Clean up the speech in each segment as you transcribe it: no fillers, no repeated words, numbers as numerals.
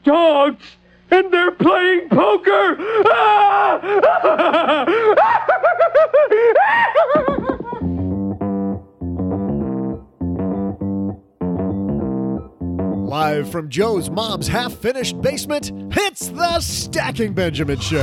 dogs, and they're playing poker. Live from Joe's mom's half-finished basement, it's the Stacking Benjamin Show.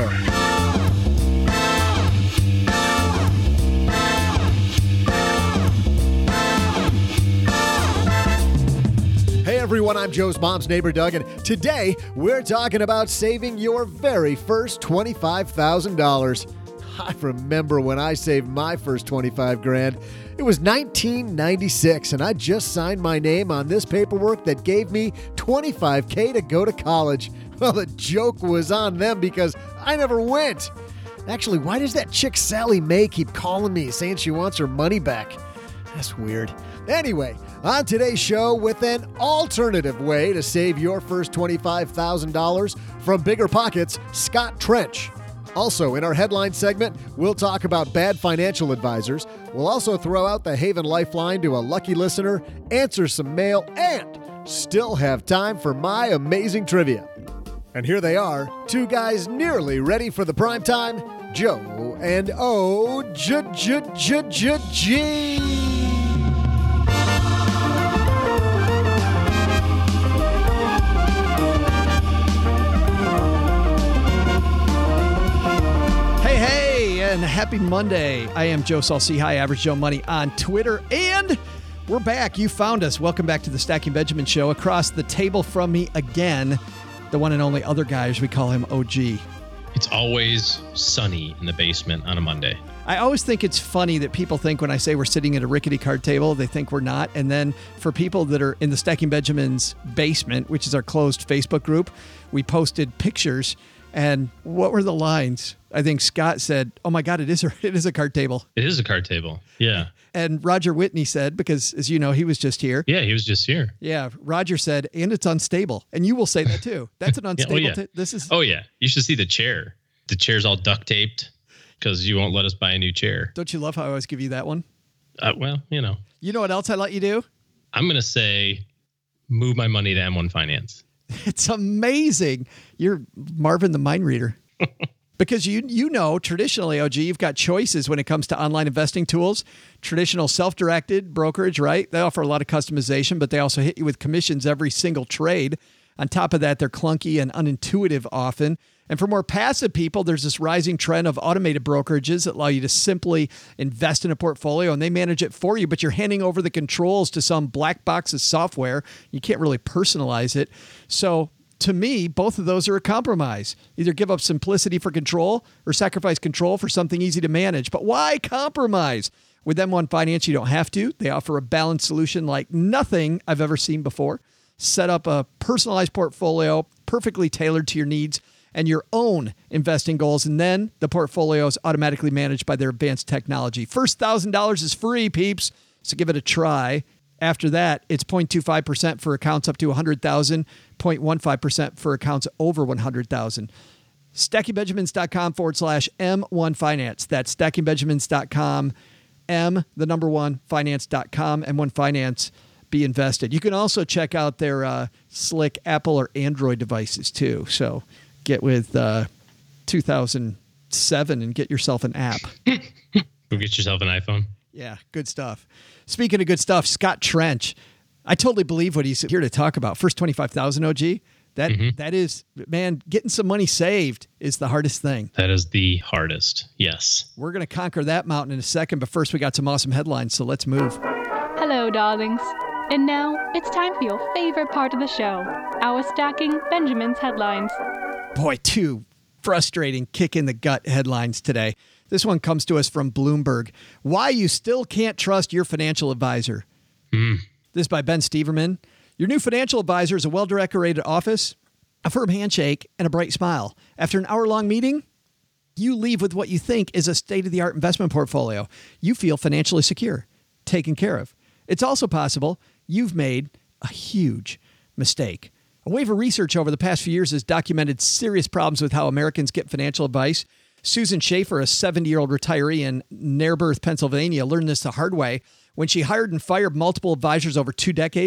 Hey everyone, I'm Joe's mom's neighbor Doug, and today we're talking about saving your very first $25,000. I remember when I saved my first 25 grand. It was 1996, and I just signed my name on this paperwork that gave me $25K to go to college. Well, the joke was on them because I never went. Actually, why does that chick Sally Mae keep calling me saying she wants her money back? That's weird. Anyway, on today's show, with an alternative way to save your first $25,000 from Bigger Pockets, Scott Trench. Also, in our headline segment, we'll talk about bad financial advisors. We'll also throw out the Haven Lifeline to a lucky listener, answer some mail, and still have time for my amazing trivia. And here they are, two guys nearly ready for the prime time, Joe and O-G. And happy Monday. I am Joe Saul-Sehy, Average Joe Money on Twitter, and we're back. You found us. Welcome back to the Stacking Benjamin Show. Across the table from me again, the one and only other guy, as we call him, OG. It's always sunny in the basement on a Monday. I always think it's funny that people think when I say we're sitting at a rickety card table, they think we're not. And then for people that are in the Stacking Benjamin's basement, which is our closed Facebook group, we posted pictures. And what were the lines? I think Scott said, "Oh my God, it is a card table." It is a card table. Yeah. And Roger Whitney said, because as you know, he was just here. Yeah, he was just here. Yeah. Roger said, and it's unstable. And you will say that too. That's an unstable. This is. Oh yeah. You should see the chair. The chair's all duct taped because you won't let us buy a new chair. Don't you love how I always give you that one? Well, you know. You know what else I let you do? I'm going to say move my money to M1 Finance. It's amazing. You're Marvin the mind reader. Because you know, traditionally, OG, you've got choices when it comes to online investing tools. Traditional self-directed brokerage, right? They offer a lot of customization, but they also hit you with commissions every single trade. On top of that, they're clunky and unintuitive often. And for more passive people, there's this rising trend of automated brokerages that allow you to simply invest in a portfolio and they manage it for you, but you're handing over the controls to some black box of software. You can't really personalize it. So to me, both of those are a compromise. Either give up simplicity for control or sacrifice control for something easy to manage. But why compromise? With M1 Finance, you don't have to. They offer a balanced solution like nothing I've ever seen before. Set up a personalized portfolio perfectly tailored to your needs and your own investing goals, and then the portfolio is automatically managed by their advanced technology. First $1,000 is free, peeps, so give it a try. After that, it's 0.25% for accounts up to 100,000, 0.15% for accounts over 100,000. StackingBenjamins.com/M1 Finance. That's StackingBenjamins.com, finance.com, M1 Finance. Be invested. You can also check out their slick Apple or Android devices too. So get with 2007 and get yourself an app. Go get yourself an iPhone. Yeah, good stuff. Speaking of good stuff, Scott Trench. I totally believe what he's here to talk about. First 25,000 OG. That is, man, getting some money saved is the hardest thing. That is the hardest. Yes. We're going to conquer that mountain in a second, but first we got some awesome headlines, so let's move. Hello, darlings. And now it's time for your favorite part of the show, our Stacking Benjamin's headlines. Boy, two frustrating kick-in-the-gut headlines today. This one comes to us from Bloomberg. Why you still can't trust your financial advisor. This is by Ben Steverman. Your new financial advisor is a well-decorated office, a firm handshake, and a bright smile. After an hour-long meeting, you leave with what you think is a state-of-the-art investment portfolio. You feel financially secure, taken care of. It's also possible you've made a huge mistake. A wave of research over the past few years has documented serious problems with how Americans get financial advice. Susan Schaefer, a 70-year-old retiree in Narberth, Pennsylvania, learned this the hard way when she hired and fired multiple advisors over 2 decades.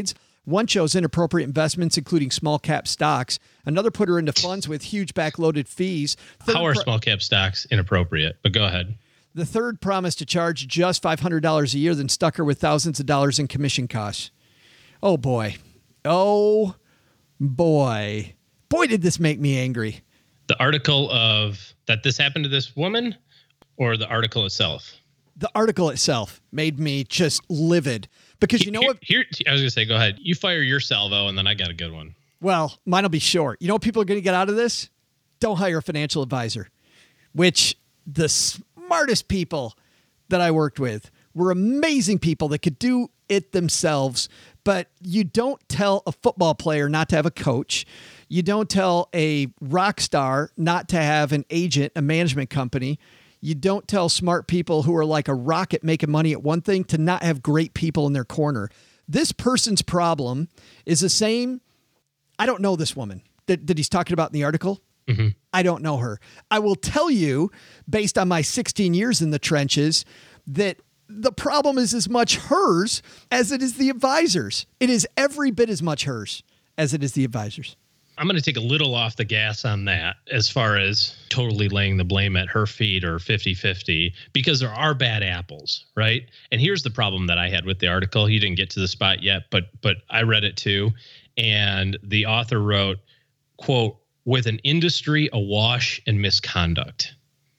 One chose inappropriate investments, including small cap stocks. Another put her into funds with huge backloaded fees. How are small cap stocks inappropriate? But go ahead. The third promised to charge just $500 a year, then stuck her with thousands of dollars in commission costs. Oh, boy. Oh, boy. Boy, did this make me angry. The article of that this happened to this woman or the article itself? The article itself made me just livid because you know what? Here, I was going to say, go ahead. You fire your salvo and then I got a good one. Well, mine will be short. You know what people are going to get out of this? Don't hire a financial advisor, which the smartest people that I worked with were amazing people that could do it themselves. But you don't tell a football player not to have a coach. You don't tell a rock star not to have an agent, a management company. You don't tell smart people who are like a rocket making money at one thing to not have great people in their corner. This person's problem is the same. I don't know this woman that he's talking about in the article. Mm-hmm. I don't know her. I will tell you, based on my 16 years in the trenches, that the problem is as much hers as it is the advisors. It is every bit as much hers as it is the advisors. I'm going to take a little off the gas on that as far as totally laying the blame at her feet or 50-50, because there are bad apples, right? And here's the problem that I had with the article. You didn't get to the spot yet, but I read it too. And the author wrote, quote, with an industry awash in misconduct.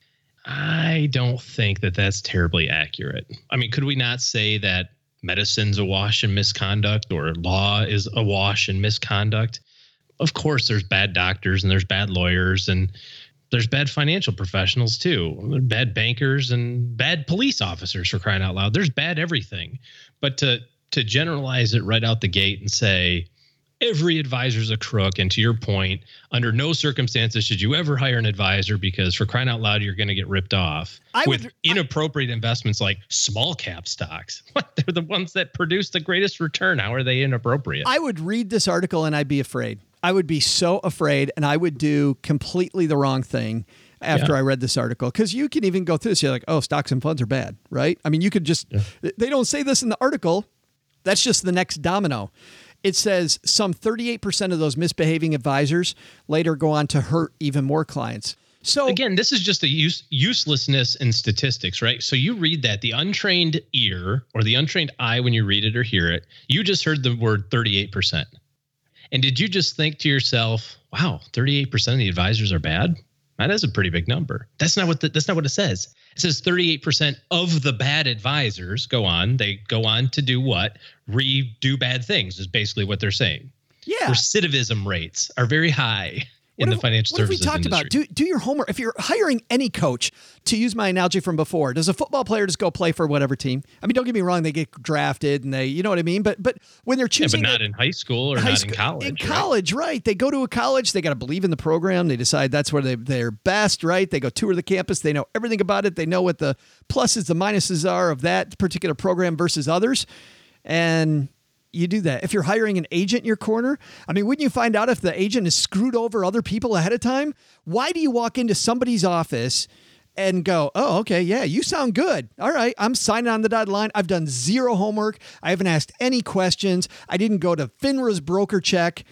I don't think that that's terribly accurate. I mean, could we not say that medicine's awash in misconduct or law is awash in misconduct? Of course, there's bad doctors and there's bad lawyers and there's bad financial professionals too. There's bad bankers and bad police officers, for crying out loud. There's bad everything. But to generalize it right out the gate and say every advisor's a crook, and to your point, under no circumstances should you ever hire an advisor because, for crying out loud, you're going to get ripped off with inappropriate investments like small cap stocks. What? They're the ones that produce the greatest return. How are they inappropriate? I would read this article and I'd be afraid. I would be so afraid, and I would do completely the wrong thing after I read this article. Because you can even go through this. You're like, oh, stocks and funds are bad, right? I mean, you could just, they don't say this in the article. That's just the next domino. It says some 38% of those misbehaving advisors later go on to hurt even more clients. So again, this is just a uselessness in statistics, right? So you read that, the untrained ear or the untrained eye when you read it or hear it, you just heard the word 38%. And did you just think to yourself, wow, 38% of the advisors are bad? That is a pretty big number. That's not what it says. It says 38% of the bad advisors go on. They go on to do what? Redo bad things is basically what they're saying. Yeah. Recidivism rates are very high in the financial services industry. What have we talked about? Do your homework. If you're hiring any coach, to use my analogy from before, does a football player just go play for whatever team? I mean, don't get me wrong, they get drafted and they, you know what I mean? But when they're choosing... but not in high school or not in college. In college, right. They go to a college, they got to believe in the program. They decide that's where they're best, right? They go tour the campus. They know everything about it. They know what the pluses, the minuses are of that particular program versus others. And... you do that. If you're hiring an agent in your corner, I mean, wouldn't you find out if the agent has screwed over other people ahead of time? Why do you walk into somebody's office and go, oh, okay, yeah, you sound good. All right, I'm signing on the dotted line. I've done zero homework. I haven't asked any questions. I didn't go to FINRA's broker check.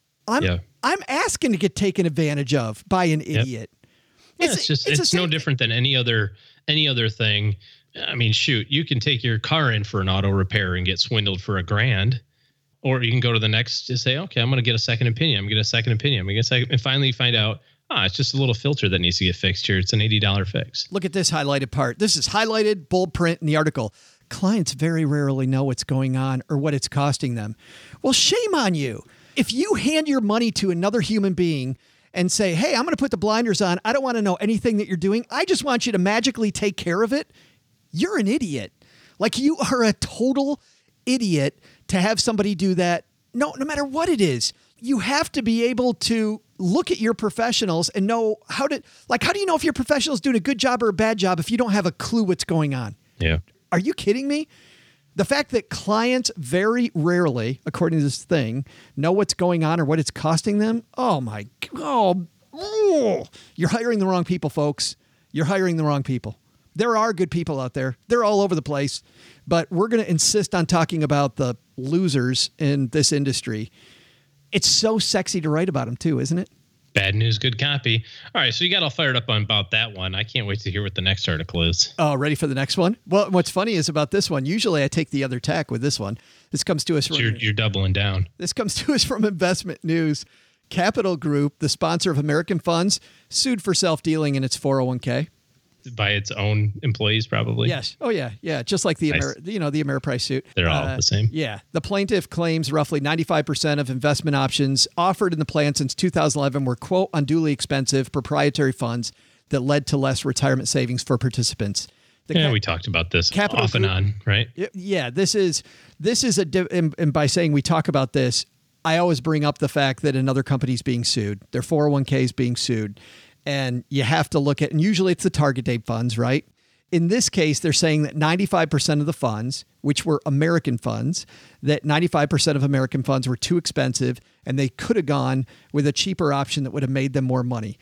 I'm asking to get taken advantage of by an idiot. Yeah, it's no different than any other thing. I mean, shoot, you can take your car in for an auto repair and get swindled for $1,000, or you can go to the next to say, okay, I'm going to get a second opinion. I'm going to get a second opinion. And finally find out, it's just a little filter that needs to get fixed here. It's an $80 fix. Look at this highlighted part. This is highlighted, bold print in the article. Clients very rarely know what's going on or what it's costing them. Well, shame on you. If you hand your money to another human being and say, hey, I'm going to put the blinders on. I don't want to know anything that you're doing. I just want you to magically take care of it. You're an idiot. Like, you are a total idiot to have somebody do that. No matter what it is, you have to be able to look at your professionals and know how do you know if your professional is doing a good job or a bad job if you don't have a clue what's going on? Yeah. Are you kidding me? The fact that clients very rarely, according to this thing, know what's going on or what it's costing them. Oh my God. You're hiring the wrong people, folks. You're hiring the wrong people. There are good people out there. They're all over the place. But we're going to insist on talking about the losers in this industry. It's so sexy to write about them too, isn't it? Bad news, good copy. All right, so you got all fired up on about that one. I can't wait to hear what the next article is. Oh, ready for the next one? Well, what's funny is about this one, usually I take the other tack with this one. This comes to us from... You're doubling down. This comes to us from Investment News. Capital Group, the sponsor of American Funds, sued for self-dealing in its 401k. By its own employees, probably. Yes. Oh, yeah. Yeah. Just like the Nice. the Ameriprise suit. They're all the same. Yeah. The plaintiff claims roughly 95% of investment options offered in the plan since 2011 were, quote, unduly expensive proprietary funds that led to less retirement savings for participants. We talked about this Capital off and Group- on, right? Yeah. This is and by saying we talk about this, I always bring up the fact that another company's being sued. Their 401k is being sued. And you have to look at, and usually it's the target date funds, right? In this case, they're saying that 95% of the funds, which were American funds, that 95% of American funds were too expensive and they could have gone with a cheaper option that would have made them more money.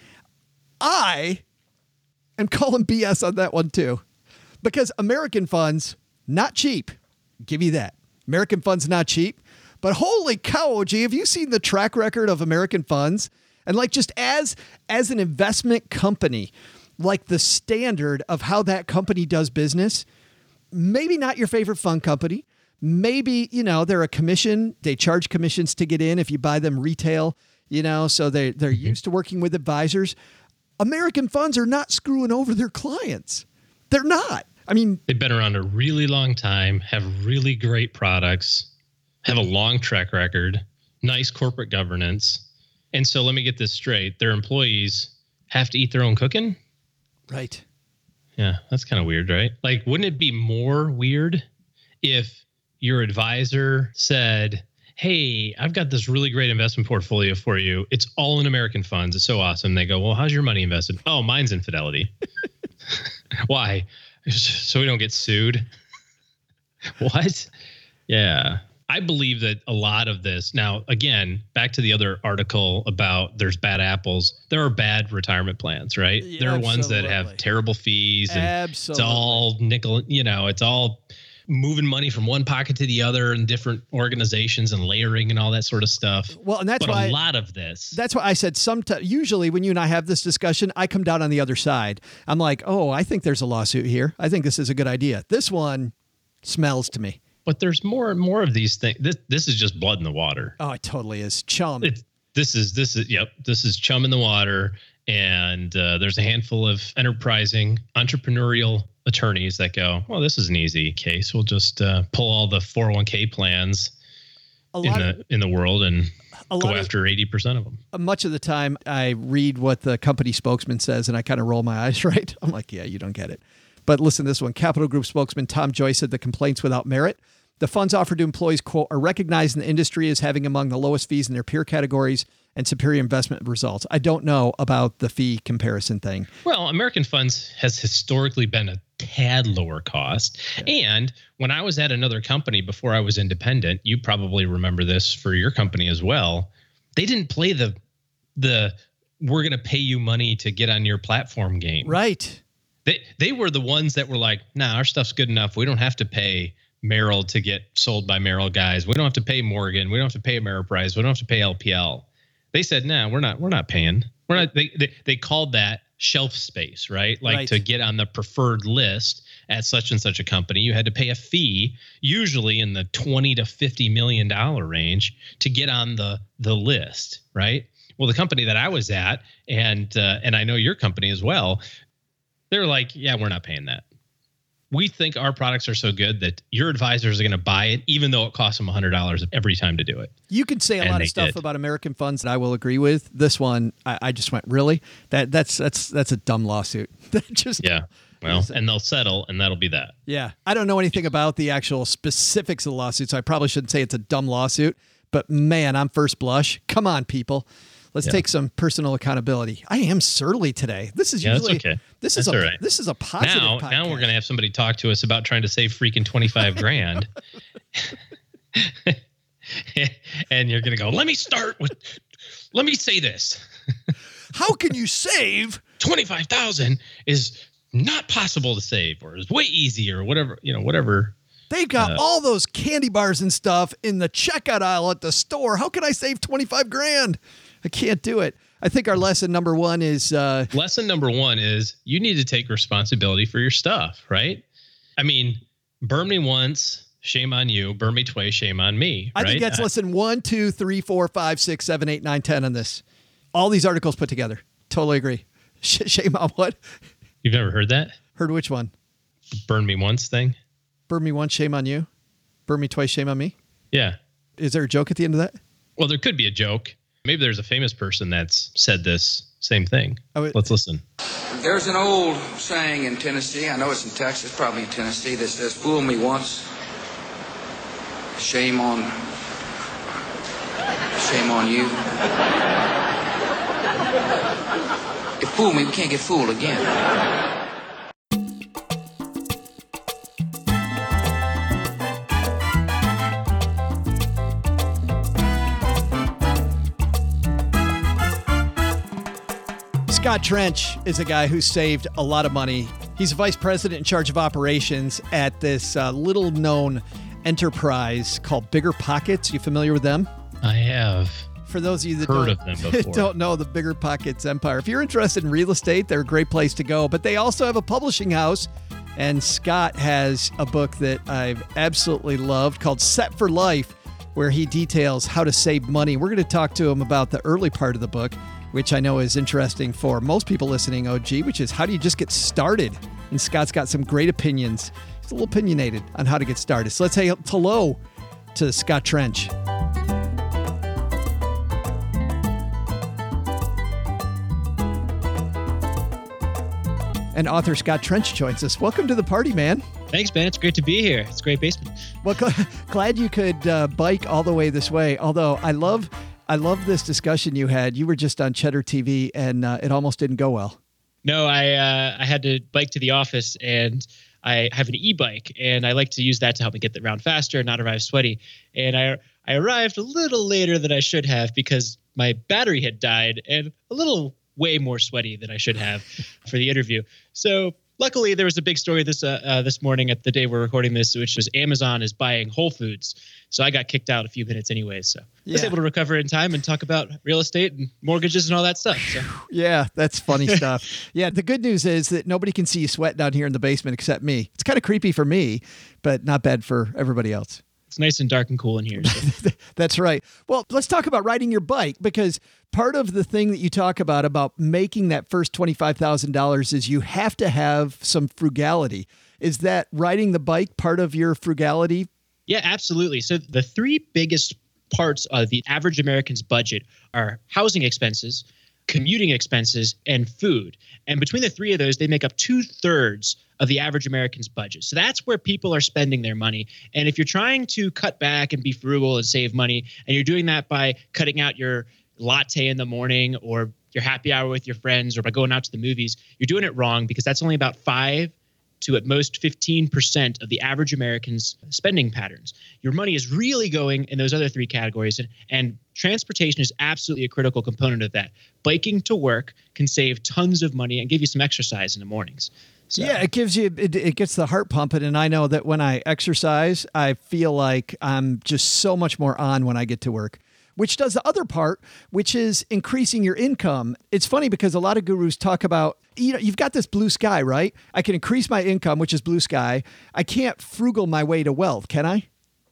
I am calling BS on that one too, because American funds, not cheap. Give you that. American funds, not cheap. But holy cow, OG, have you seen the track record of American funds? And like just as an investment company, like the standard of how that company does business, maybe not your favorite fund company. Maybe, they're a commission. They charge commissions to get in if you buy them retail, so they're used to working with advisors. American funds are not screwing over their clients. They're not. I mean, they've been around a really long time, have really great products, have a long track record, nice corporate governance. And so let me get this straight. Their employees have to eat their own cooking? Right. Yeah, that's kind of weird, right? Like, wouldn't it be more weird if your advisor said, hey, I've got this really great investment portfolio for you. It's all in American funds. It's so awesome. They go, well, how's your money invested? Oh, mine's in Fidelity. Why? So we don't get sued? What? Yeah. I believe that a lot of this, now, again, back to the other article about there's bad apples. There are bad retirement plans, right? Yeah, there are ones that absolutely. have terrible fees. And Absolutely. it's all nickel, it's all moving money from one pocket to the other in different organizations and layering and all that sort of stuff. Well, and that's but why a lot of this. That's why I said usually when you and I have this discussion, I come down on the other side. I'm like, oh, I think there's a lawsuit here. I think this is a good idea. This one smells to me. But there's more and more of these things. This is just blood in the water. Oh, it totally is. Chum. This is chum in the water. And there's a handful of enterprising entrepreneurial attorneys that go, well, this is an easy case. We'll just pull all the 401k plans in the world and go after 80% of them. Much of the time I read what the company spokesman says and I kind of roll my eyes, right? I'm like, yeah, you don't get it. But listen to this one. Capital Group spokesman Tom Joyce said the complaints without merit. The funds offered to employees, quote, are recognized in the industry as having among the lowest fees in their peer categories and superior investment results. I don't know about the fee comparison thing. Well, American Funds has historically been a tad lower cost. Okay. And when I was at another company before I was independent, you probably remember this for your company as well. They didn't play the we're going to pay you money to get on your platform game. Right. They were the ones that were like, nah, our stuff's good enough. We don't have to pay Merrill to get sold by Merrill guys. We don't have to pay Morgan. We don't have to pay Ameriprise. We don't have to pay LPL. They said, nah, we're not paying. We're not. They called that shelf space, right? Like right. To get on the preferred list at such and such a company, you had to pay a fee, usually in the $20 to $50 million range, to get on the list, right? Well, the company that I was at, and I know your company as well, they're like, yeah, we're not paying that. We think our products are so good that your advisors are going to buy it, even though it costs them $100 every time to do it. You can say a lot of stuff about American Funds that I will agree with. This one, I just went, really? That's a dumb lawsuit. Yeah. Well, and they'll settle, and that'll be that. Yeah. I don't know anything about the actual specifics of the lawsuit, so I probably shouldn't say it's a dumb lawsuit. But man, I'm first blush. Come on, people. Let's take some personal accountability. I am surly today. This is usually that's okay. This is right. This is a positive podcast. Now we're gonna have somebody talk to us about trying to save freaking $25,000, and you're gonna go. Let me say this. How can you save $25,000 is not possible to save, or is way easier, or whatever, whatever. They've got all those candy bars and stuff in the checkout aisle at the store. How can I save 25 grand? I can't do it. I think our lesson number one is... lesson number one is you need to take responsibility for your stuff, right? I mean, burn me once, shame on you. Burn me twice, shame on me. I think that's lesson 1, 2, 3, 4, 5, 6, 7, 8, 9, 10 on this. All these articles put together. Totally agree. Shame on what? You've never heard that? Heard which one? Burn me once thing? Burn me once, shame on you. Burn me twice, shame on me. Yeah. Is there a joke at the end of that? Well, there could be a joke. Maybe there's a famous person that's said this same thing. Let's listen. There's an old saying in Tennessee, I know it's in Texas, probably in Tennessee, that says, fool me once, shame on you. If fool me, we can't get fooled again. Scott Trench is a guy who saved a lot of money. He's a vice president in charge of operations at this little-known enterprise called Bigger Pockets. You familiar with them? I have. For those of you that heard of them before. Don't know the Bigger Pockets empire. If you're interested in real estate, they're a great place to go. But they also have a publishing house, and Scott has a book that I've absolutely loved called Set for Life, where he details how to save money. We're going to talk to him about the early part of the book, which I know is interesting for most people listening, OG, which is how do you just get started? And Scott's got some great opinions. He's a little opinionated on how to get started. So let's say hello to Scott Trench. And author Scott Trench joins us. Welcome to the party, man. Thanks, Ben. It's great to be here. It's a great basement. Well, glad you could bike all the way this way. Although I love this discussion you had. You were just on Cheddar TV, and it almost didn't go well. No, I had to bike to the office, and I have an e-bike, and I like to use that to help me get around faster and not arrive sweaty. And I arrived a little later than I should have because my battery had died, and a little way more sweaty than I should have for the interview. So luckily, there was a big story this morning at the day we're recording this, which was Amazon is buying Whole Foods. So I got kicked out a few minutes anyways. So I was able to recover in time and talk about real estate and mortgages and all that stuff. So. Yeah, that's funny stuff. Yeah, the good news is that nobody can see you sweat down here in the basement except me. It's kind of creepy for me, but not bad for everybody else. It's nice and dark and cool in here. So. That's right. Well, let's talk about riding your bike, because part of the thing that you talk about making that first $25,000 is you have to have some frugality. Is that riding the bike part of your frugality? Yeah, absolutely. So the three biggest parts of the average American's budget are housing expenses, commuting expenses, and food. And between the three of those, they make up 2/3 of the average American's budget. So that's where people are spending their money. And if you're trying to cut back and be frugal and save money, and you're doing that by cutting out your latte in the morning or your happy hour with your friends or by going out to the movies, you're doing it wrong, because that's only about 5 to at most 15% of the average American's spending patterns. Your money is really going in those other three categories, and transportation is absolutely a critical component of that. Biking to work can save tons of money and give you some exercise in the mornings. So. Yeah, it gives you, it gets the heart pumping. And I know that when I exercise, I feel like I'm just so much more on when I get to work, which does the other part, which is increasing your income. It's funny because a lot of gurus talk about, you've got this blue sky, right? I can increase my income, which is blue sky. I can't frugal my way to wealth, can I?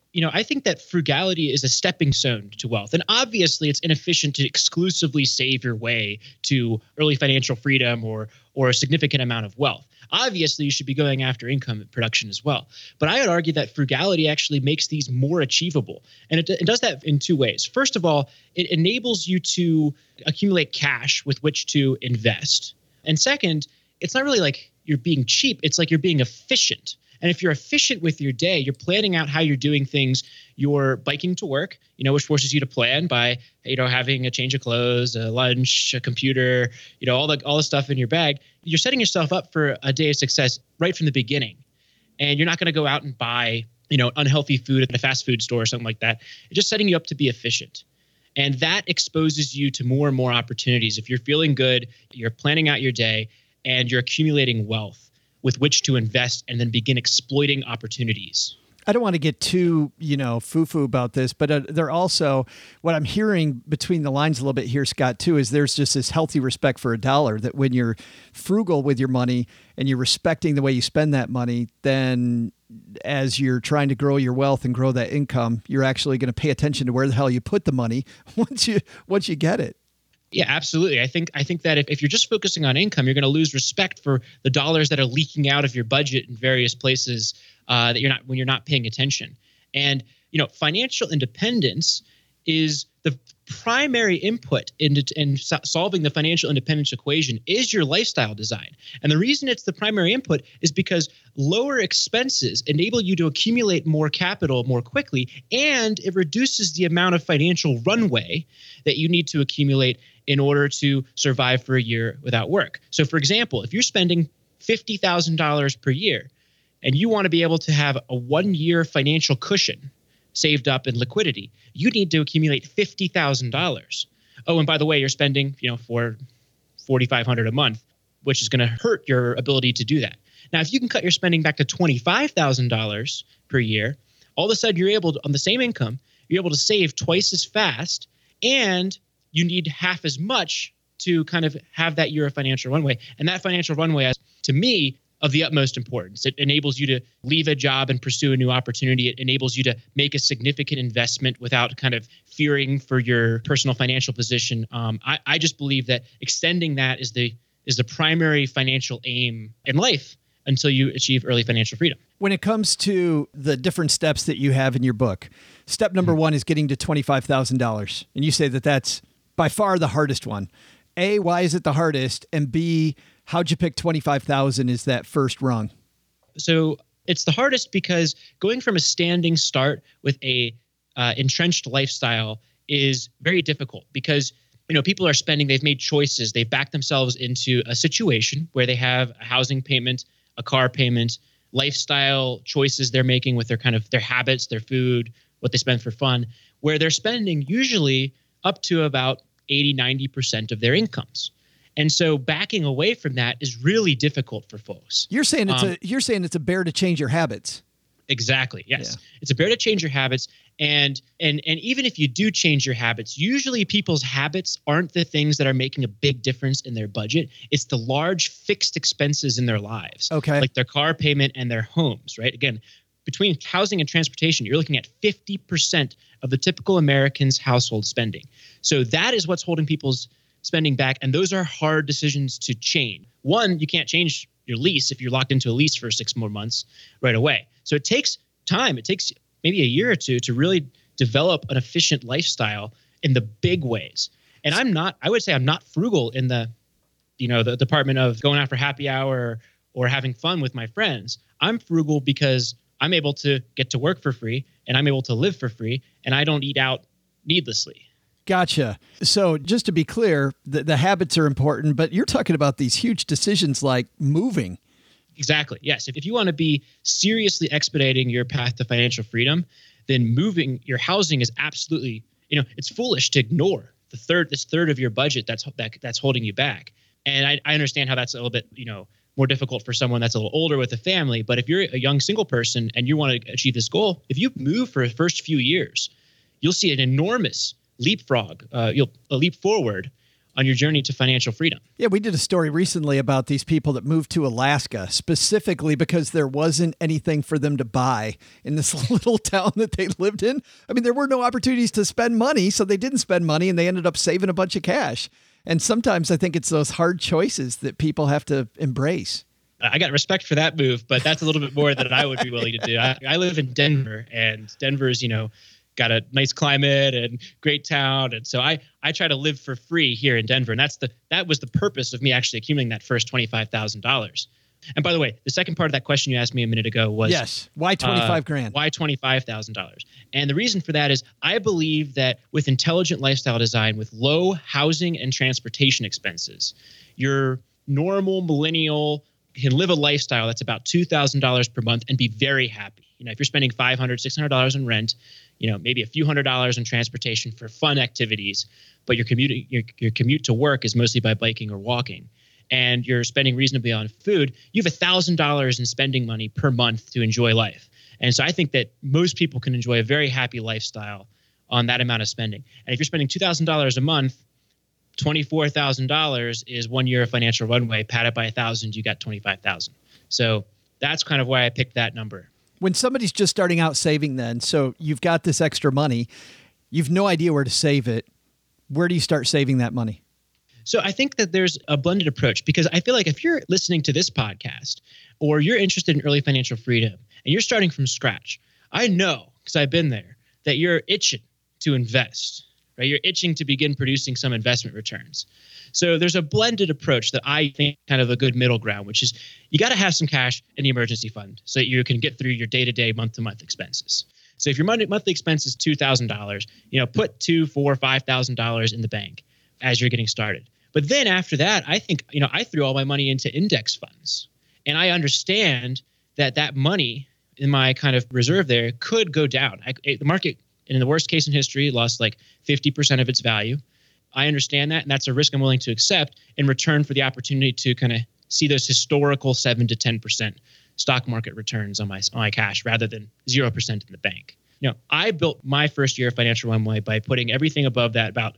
I think that frugality is a stepping stone to wealth. And obviously, it's inefficient to exclusively save your way to early financial freedom or a significant amount of wealth. Obviously, you should be going after income production as well. But I would argue that frugality actually makes these more achievable. And it does that in two ways. First of all, it enables you to accumulate cash with which to invest. And second, it's not really like you're being cheap. It's like you're being efficient. And if you're efficient with your day, you're planning out how you're doing things. You're biking to work, which forces you to plan by, having a change of clothes, a lunch, a computer, all the stuff in your bag. You're setting yourself up for a day of success right from the beginning. And you're not going to go out and buy, unhealthy food at a fast food store or something like that. It's just setting you up to be efficient. And that exposes you to more and more opportunities. If you're feeling good, you're planning out your day, and you're accumulating wealth. with which to invest and then begin exploiting opportunities. I don't want to get too, foo-foo about this, but they're also, what I'm hearing between the lines a little bit here, Scott, too, is there's just this healthy respect for a dollar, that when you're frugal with your money and you're respecting the way you spend that money, then as you're trying to grow your wealth and grow that income, you're actually going to pay attention to where the hell you put the money once you get it. Yeah, absolutely. I think that if you're just focusing on income, you're going to lose respect for the dollars that are leaking out of your budget in various places when you're not paying attention. And financial independence is the primary input in solving the financial independence equation is your lifestyle design. And the reason it's the primary input is because lower expenses enable you to accumulate more capital more quickly, and it reduces the amount of financial runway that you need to accumulate in order to survive for a year without work. So for example, if you're spending $50,000 per year and you want to be able to have a 1-year financial cushion saved up in liquidity, you need to accumulate $50,000. Oh, and by the way, you're spending, for $4,500 a month, which is going to hurt your ability to do that. Now, if you can cut your spending back to $25,000 per year, all of a sudden you're able to, on the same income, you're able to save twice as fast, and you need half as much to kind of have that year of financial runway. And that financial runway is, to me, of the utmost importance. It enables you to leave a job and pursue a new opportunity. It enables you to make a significant investment without kind of fearing for your personal financial position. I just believe that extending that is the primary financial aim in life until you achieve early financial freedom. When it comes to the different steps that you have in your book, step number one is getting to $25,000. And you say that that's by far the hardest one. A, why is it the hardest? And B, how'd you pick 25,000 is that first rung? So it's the hardest because going from a standing start with a entrenched lifestyle is very difficult because, people are spending, they've made choices. They've backed themselves into a situation where they have a housing payment, a car payment, lifestyle choices they're making with their habits, their food, what they spend for fun, where they're spending usually up to about 80-90% of their incomes. And so backing away from that is really difficult for folks. You're saying it's a bear to change your habits. Exactly. Yes. Yeah. It's a bear to change your habits. And even if you do change your habits, usually people's habits aren't the things that are making a big difference in their budget. It's the large fixed expenses in their lives. Okay. Like their car payment and their homes, right? Again, between housing and transportation, you're looking at 50% of the typical American's household spending. So that is what's holding people's spending back. And those are hard decisions to change. One, you can't change your lease if you're locked into a lease for 6 more months right away. So it takes time. It takes maybe a year or two to really develop an efficient lifestyle in the big ways. And I would say I'm not frugal in the department of going out for happy hour or having fun with my friends. I'm frugal because I'm able to get to work for free and I'm able to live for free and I don't eat out needlessly. Gotcha. So just to be clear, the habits are important, but you're talking about these huge decisions like moving. Exactly. Yes. If you want to be seriously expediting your path to financial freedom, then moving your housing is absolutely, it's foolish to ignore this third of your budget that's holding you back. And I understand how that's a little bit, more difficult for someone that's a little older with a family. But if you're a young single person and you want to achieve this goal, if you move for the first few years, you'll see an enormous leapfrog, a leap forward on your journey to financial freedom. Yeah, we did a story recently about these people that moved to Alaska specifically because there wasn't anything for them to buy in this little town that they lived in. I mean, there were no opportunities to spend money, so they didn't spend money and they ended up saving a bunch of cash. And sometimes I think it's those hard choices that people have to embrace. I got respect for that move, but that's a little bit more than I would be willing to do. I live in Denver, and Denver's, got a nice climate and great town. And so I try to live for free here in Denver. And that was the purpose of me actually accumulating that first $25,000. And by the way, the second part of that question you asked me a minute ago was, yes, why 25 grand? Why $25,000? And the reason for that is I believe that with intelligent lifestyle design, with low housing and transportation expenses, your normal millennial can live a lifestyle that's about $2,000 per month and be very happy. If you're spending $500, $600 in rent, maybe a few $100s in transportation for fun activities, but your commute to work is mostly by biking or walking. and you're spending reasonably on food, you have $1,000 in spending money per month to enjoy life. And so I think that most people can enjoy a very happy lifestyle on that amount of spending. And if you're spending $2,000 a month, $24,000 is 1 year of financial runway. Pat it by 1,000, you got 25,000. So that's kind of why I picked that number. When somebody's just starting out saving then, so you've got this extra money, you've no idea where to save it. Where do you start saving that money? So I think that there's a blended approach, because I feel like if you're listening to this podcast or you're interested in early financial freedom and you're starting from scratch, I know, because I've been there, that you're itching to invest, right? You're itching to begin producing some investment returns. So there's a blended approach that I think kind of a good middle ground, which is you got to have some cash in the emergency fund so that you can get through your day-to-day, month-to-month expenses. So if your monthly expense is $2,000, put $2,000, $4,000, $5,000 in the bank as you're getting started. But then after that, I think, I threw all my money into index funds. And I understand that money in my kind of reserve there could go down. The market, in the worst case in history, lost like 50% of its value. I understand that, and that's a risk I'm willing to accept in return for the opportunity to kind of see those historical 7 to 10% stock market returns on my cash rather than 0% in the bank. I built my first year of financial runway by putting everything above that, about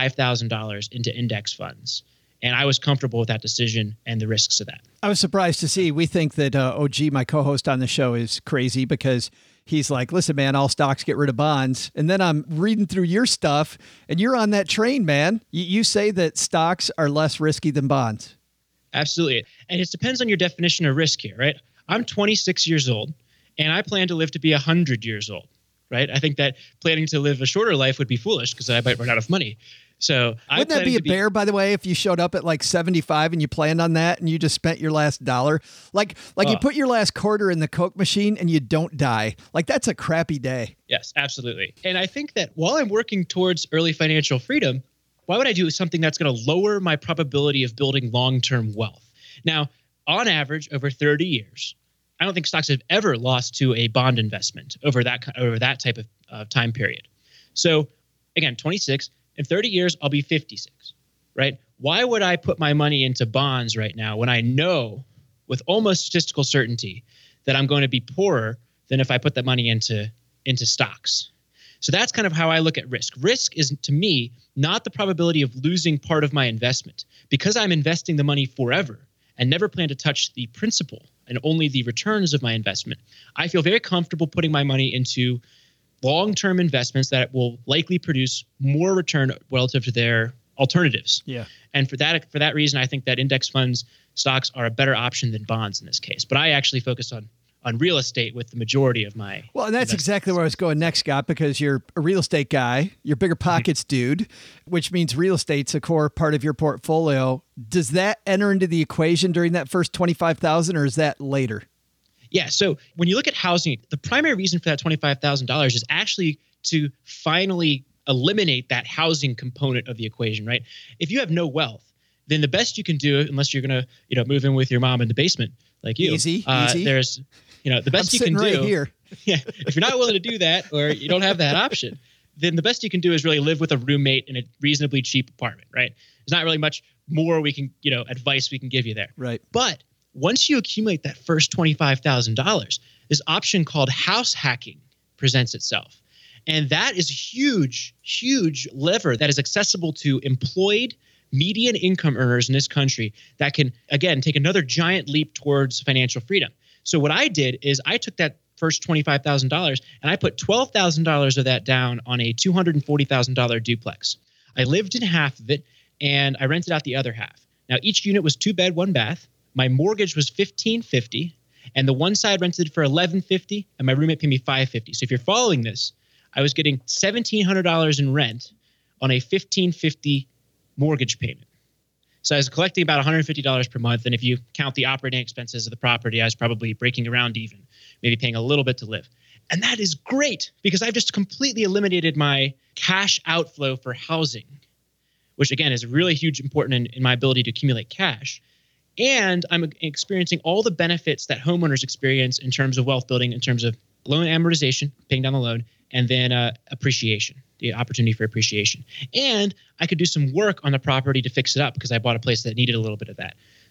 $5,000, into index funds. And I was comfortable with that decision and the risks of that. I was surprised to see. We think that OG, my co-host on the show, is crazy because he's like, listen, man, all stocks get rid of bonds. And then I'm reading through your stuff and you're on that train, man. You say that stocks are less risky than bonds. Absolutely. And it depends on your definition of risk here, right? I'm 26 years old and I plan to live to be 100 years old. Right? I think that planning to live a shorter life would be foolish because I might run out of money. So wouldn't that be a bear, by the way, if you showed up at like 75 and you planned on that and you just spent your last dollar? Like you put your last quarter in the Coke machine and you don't die. Like that's a crappy day. Yes, absolutely. And I think that while I'm working towards early financial freedom, why would I do something that's going to lower my probability of building long-term wealth? Now, on average, over 30 years, I don't think stocks have ever lost to a bond investment over that type of time period. So again, 26, in 30 years, I'll be 56, right? Why would I put my money into bonds right now when I know with almost statistical certainty that I'm going to be poorer than if I put that money into stocks? So that's kind of how I look at risk. Risk is, to me, not the probability of losing part of my investment. Because I'm investing the money forever and never plan to touch the principal and only the returns of my investment, I feel very comfortable putting my money into long-term investments that will likely produce more return relative to their alternatives. Yeah. And for that reason, I think that index funds, stocks are a better option than bonds in this case. But I actually focus on real estate with the majority of my Well, and that's exactly where I was going next, Scott, because you're a real estate guy, you're bigger pockets dude, which means real estate's a core part of your portfolio. Does that enter into the equation during that first $25,000 or is that later? Yeah. So when you look at housing, the primary reason for that $25,000 is actually to finally eliminate that housing component of the equation, right? If you have no wealth, then the best you can do, unless you're going to, move in with your mom in the basement like you, easy. There's, the best you can do. Right here. Yeah. If you're not willing to do that, or you don't have that option, then the best you can do is really live with a roommate in a reasonably cheap apartment, right? There's not really much more we can, advice we can give you there. Right. But once you accumulate that first $25,000, this option called house hacking presents itself. And that is a huge, huge lever that is accessible to employed median income earners in this country that can, again, take another giant leap towards financial freedom. So what I did is I took that first $25,000 and I put $12,000 of that down on a $240,000 duplex. I lived in half of it and I rented out the other half. Now, each unit was 2 bed, 1 bath. My mortgage was $1,550 and the one side rented for $1,150 and my roommate paid me $550. So if you're following this, I was getting $1,700 in rent on a $1,550 mortgage payment. So I was collecting about $150 per month. And if you count the operating expenses of the property, I was probably breaking around even, maybe paying a little bit to live. And that is great because I've just completely eliminated my cash outflow for housing, which again is really huge, important in my ability to accumulate cash. And I'm experiencing all the benefits that homeowners experience in terms of wealth building, in terms of loan amortization, paying down the loan, and then appreciation, the opportunity for appreciation. And I could do some work on the property to fix it up because I bought a place that needed a little bit of that.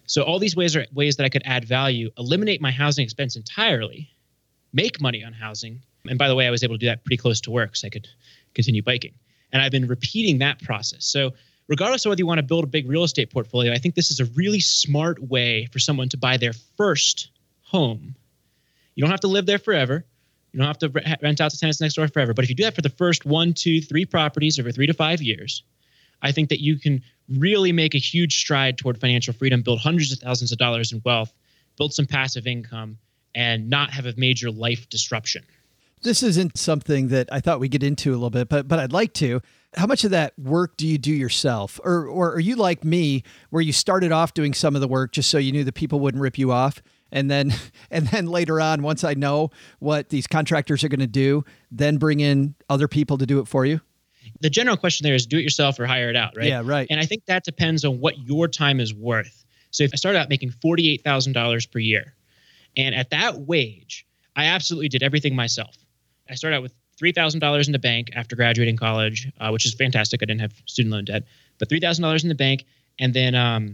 So all these ways are ways that I could add value, eliminate my housing expense entirely, make money on housing. And by the way, I was able to do that pretty close to work so I could continue biking. And I've been repeating that process. So regardless of whether you want to build a big real estate portfolio, I think this is a really smart way for someone to buy their first home. You don't have to live there forever. You don't have to rent out to tenants next door forever. But if you do that for the first 1, 2, 3 properties over 3 to 5 years, I think that you can really make a huge stride toward financial freedom, build hundreds of thousands of dollars in wealth, build some passive income, and not have a major life disruption. This isn't something that I thought we'd get into a little bit, but I'd like to. How much of that work do you do yourself? Or are you like me, where you started off doing some of the work just so you knew that people wouldn't rip you off? And then later on, once I know what these contractors are going to do, then bring in other people to do it for you? The general question there is do it yourself or hire it out, right? Yeah, right. And I think that depends on what your time is worth. So if I started out making $48,000 per year, and at that wage, I absolutely did everything myself. I started out with $3,000 in the bank after graduating college, which is fantastic. I didn't have student loan debt, but $3,000 in the bank. And then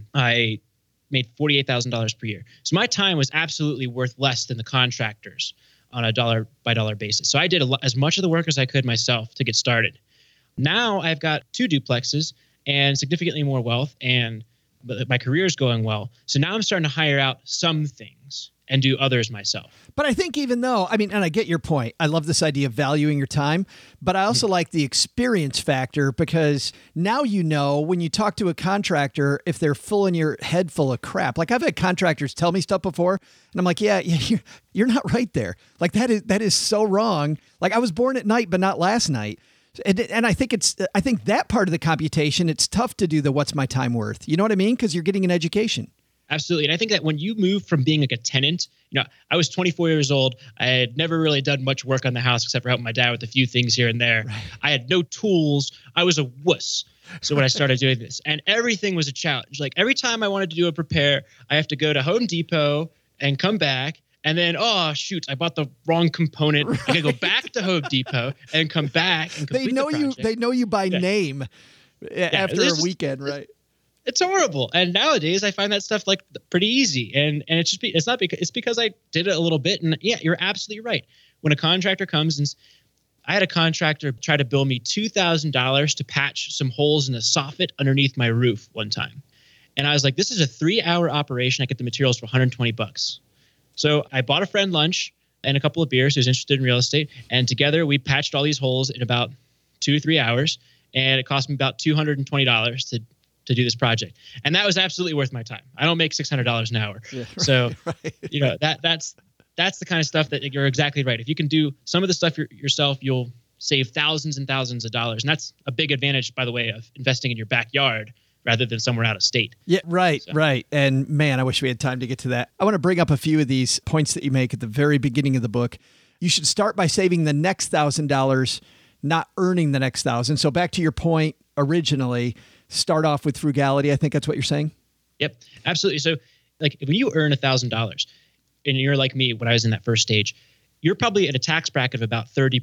I made $48,000 per year. So my time was absolutely worth less than the contractors on a dollar by dollar basis. So I did as much of the work as I could myself to get started. Now I've got 2 duplexes and significantly more wealth, and my career is going well. So now I'm starting to hire out some things and do others myself. But I think even though, and I get your point. I love this idea of valuing your time, but I also like the experience factor, because now you know when you talk to a contractor, if they're full in your head full of crap. Like I've had contractors tell me stuff before and I'm like, yeah, you're not right there. Like that is so wrong. Like I was born at night, but not last night. And I think that part of the computation, it's tough to do the what's my time worth. You know what I mean? Because you're getting an education. Absolutely. And I think that when you move from being like a tenant, I was 24 years old. I had never really done much work on the house except for helping my dad with a few things here and there. Right. I had no tools. I was a wuss. So when I started doing this, and everything was a challenge. Like every time I wanted to do a repair, I have to go to Home Depot and come back. And then, oh, shoot, I bought the wrong component. Right. I got to go back to Home Depot and come back and complete the project. They know you by name after a weekend, right? It's horrible. And nowadays I find that stuff like pretty easy. And it's because I did it a little bit. And yeah, you're absolutely right. When a contractor comes and I had a contractor try to bill me $2,000 to patch some holes in a soffit underneath my roof one time. And I was like, this is a 3-hour operation. I get the materials for $120. So I bought a friend lunch and a couple of beers who's interested in real estate. And together we patched all these holes in about 2 or 3 hours. And it cost me about $220 to do this project. And that was absolutely worth my time. I don't make $600 an hour. Yeah, right, so, right. That's the kind of stuff that you're exactly right. If you can do some of the stuff yourself, you'll save thousands and thousands of dollars. And that's a big advantage, by the way, of investing in your backyard rather than somewhere out of state. Yeah, right, so. Right. And man, I wish we had time to get to that. I want to bring up a few of these points that you make at the very beginning of the book. You should start by saving the next $1,000, not earning the next $1,000. So back to your point originally, start off with frugality. I think that's what you're saying. Yep, absolutely. So like when you earn $1,000 and you're like me, when I was in that first stage, you're probably at a tax bracket of about 30%,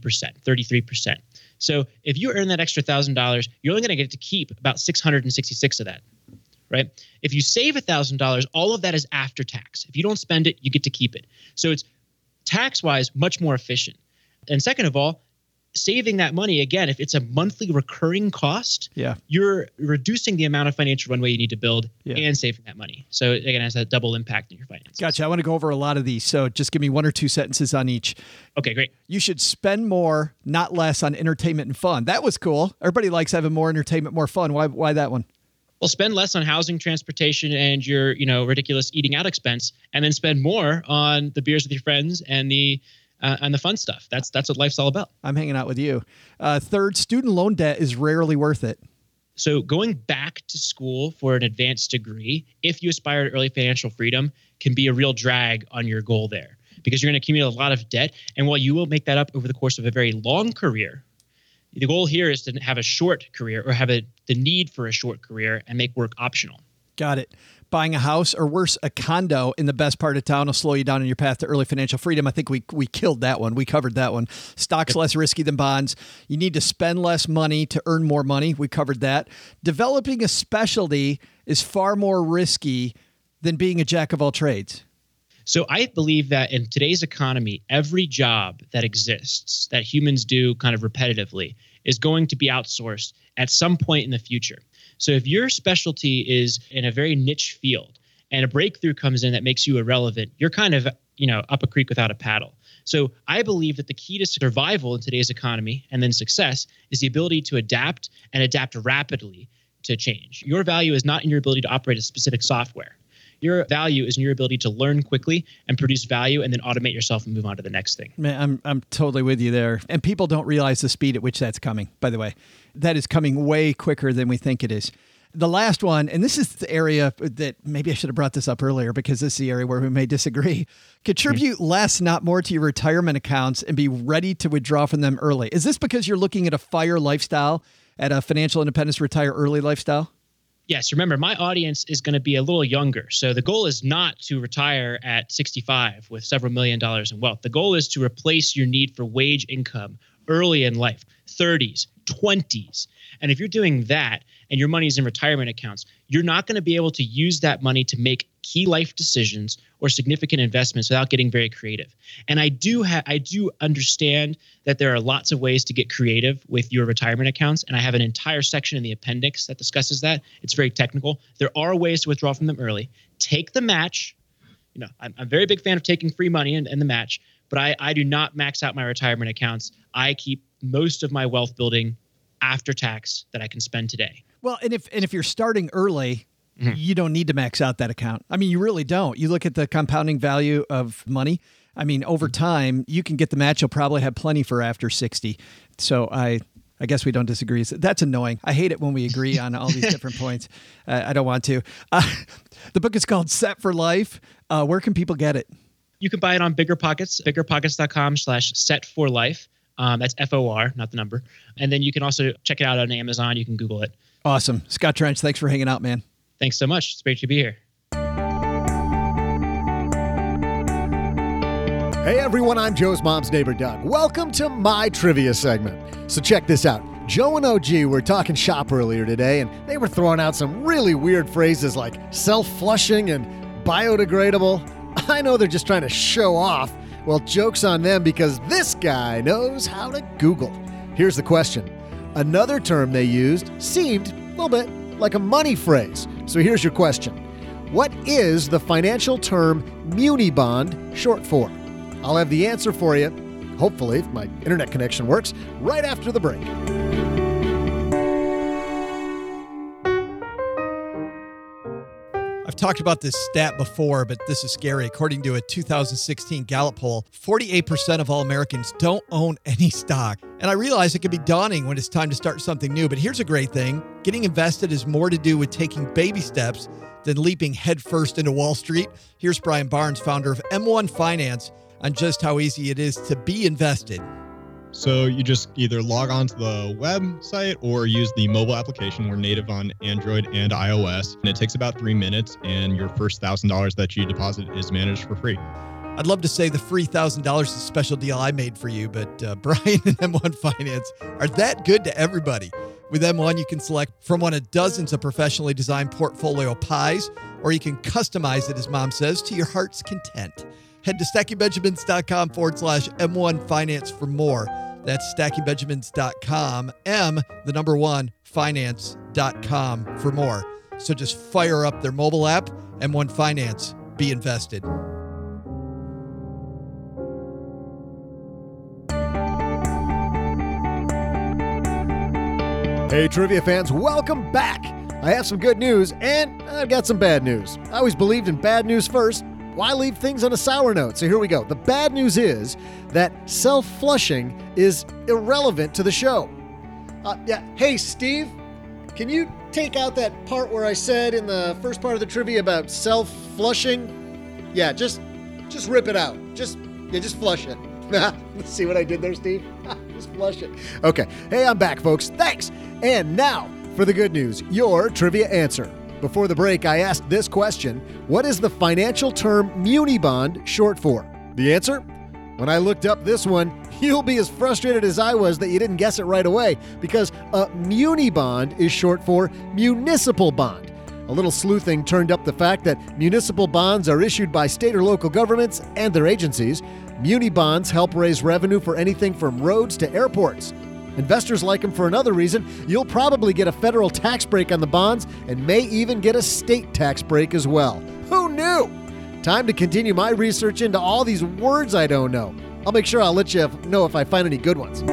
33%. So if you earn that extra $1,000, you're only going to get to keep about $666 of that, right? If you save $1,000, all of that is after tax. If you don't spend it, you get to keep it. So it's tax-wise much more efficient. And second of all, saving that money, again, if it's a monthly recurring cost, you're reducing the amount of financial runway you need to build and saving that money. So again, it has that double impact in your finances. Gotcha. I want to go over a lot of these. So just give me 1 or 2 sentences on each. Okay, great. You should spend more, not less, on entertainment and fun. That was cool. Everybody likes having more entertainment, more fun. Why that one? Well, spend less on housing, transportation, and your ridiculous eating out expense, and then spend more on the beers with your friends and the fun stuff. That's what life's all about. I'm hanging out with you. Third, student loan debt is rarely worth it. So going back to school for an advanced degree, if you aspire to early financial freedom, can be a real drag on your goal there because you're going to accumulate a lot of debt. And while you will make that up over the course of a very long career, the goal here is to have a short career or have the need for a short career and make work optional. Got it. Buying a house or worse, a condo in the best part of town will slow you down on your path to early financial freedom. I think we killed that one. We covered that one. Stocks less risky than bonds. You need to spend less money to earn more money. We covered that. Developing a specialty is far more risky than being a jack of all trades? So I believe that in today's economy, every job that exists that humans do kind of repetitively is going to be outsourced at some point in the future. So if your specialty is in a very niche field and a breakthrough comes in that makes you irrelevant, you're kind of, up a creek without a paddle. So I believe that the key to survival in today's economy and then success is the ability to adapt and adapt rapidly to change. Your value is not in your ability to operate a specific software. Your value is in your ability to learn quickly and produce value and then automate yourself and move on to the next thing. Man, I'm totally with you there. And people don't realize the speed at which that's coming, by the way. That is coming way quicker than we think it is. The last one, and this is the area that maybe I should have brought this up earlier because this is the area where we may disagree. Contribute less, not more, to your retirement accounts and be ready to withdraw from them early. Is this because you're looking at a FIRE lifestyle, at a financial independence, retire early lifestyle? Yes. Remember, my audience is going to be a little younger. So the goal is not to retire at 65 with several $1 million in wealth. The goal is to replace your need for wage income early in life, 30s, 20s. And if you're doing that and your money is in retirement accounts, you're not going to be able to use that money to make key life decisions or significant investments without getting very creative. And I do understand that there are lots of ways to get creative with your retirement accounts. And I have an entire section in the appendix that discusses that. It's very technical. There are ways to withdraw from them early. Take the match. I'm a very big fan of taking free money and the match, but I do not max out my retirement accounts. I keep most of my wealth building after tax that I can spend today. Well, and if you're starting early, you don't need to max out that account. I mean, you really don't. You look at the compounding value of money. I mean, over time, you can get the match. You'll probably have plenty for after 60. So I guess we don't disagree. That's annoying. I hate it when we agree on all these different points. I don't want to. The book is called Set for Life. Where can people get it? You can buy it on BiggerPockets, biggerpockets.com/setforlife. That's FOR, not the number. And then you can also check it out on Amazon. You can Google it. Awesome. Scott Trench, thanks for hanging out, man. Thanks so much. It's great to be here. Hey everyone, I'm Joe's mom's neighbor, Doug. Welcome to my trivia segment. So check this out. Joe and OG were talking shop earlier today, and they were throwing out some really weird phrases like self-flushing and biodegradable. I know they're just trying to show off. Well, joke's on them because this guy knows how to Google. Here's the question. Another term they used seemed a little bit like a money phrase. So here's your question. What is the financial term muni bond short for? I'll have the answer for you, hopefully, if my internet connection works, right after the break. I've talked about this stat before, but this is scary. According to a 2016 Gallup poll, 48% of all Americans don't own any stock. And I realize it can be daunting when it's time to start something new, but here's a great thing. Getting invested is more to do with taking baby steps than leaping headfirst into Wall Street. Here's Brian Barnes, founder of M1 Finance, on just how easy it is to be invested. So you just either log on to the website or use the mobile application. We're native on Android and iOS, and it takes about 3 minutes, and your first $1,000 that you deposit is managed for free. I'd love to say the free $1,000 is a special deal I made for you, but Brian and M1 Finance are that good to everybody. With M1, you can select from one of dozens of professionally designed portfolio pies, or you can customize it, as Mom says, to your heart's content. Head to stackingbenjamins.com/M1 Finance for more. That's stackingbenjamins.com, finance.com for more. So just fire up their mobile app, M1 Finance, be invested. Hey, trivia fans, welcome back. I have some good news, and I've got some bad news. I always believed in bad news first. Why leave things on a sour note? So here we go. The bad news is that self-flushing is irrelevant to the show. Hey, Steve, can you take out that part where I said in the first part of the trivia about self-flushing? Yeah, just rip it out. Just flush it. Let's see what I did there, Steve. Just flush it. Okay. Hey, I'm back, folks. Thanks. And now for the good news, your trivia answer. Before the break, I asked this question. What is the financial term muni bond short for? The answer? When I looked up this one, you'll be as frustrated as I was that you didn't guess it right away, because a muni bond is short for municipal bond. A little sleuthing turned up the fact that municipal bonds are issued by state or local governments and their agencies. Muni bonds help raise revenue for anything from roads to airports. Investors like them for another reason. You'll probably get a federal tax break on the bonds and may even get a state tax break as well. Who knew? Time to continue my research into all these words I don't know. I'll make sure I'll let you know if I find any good ones.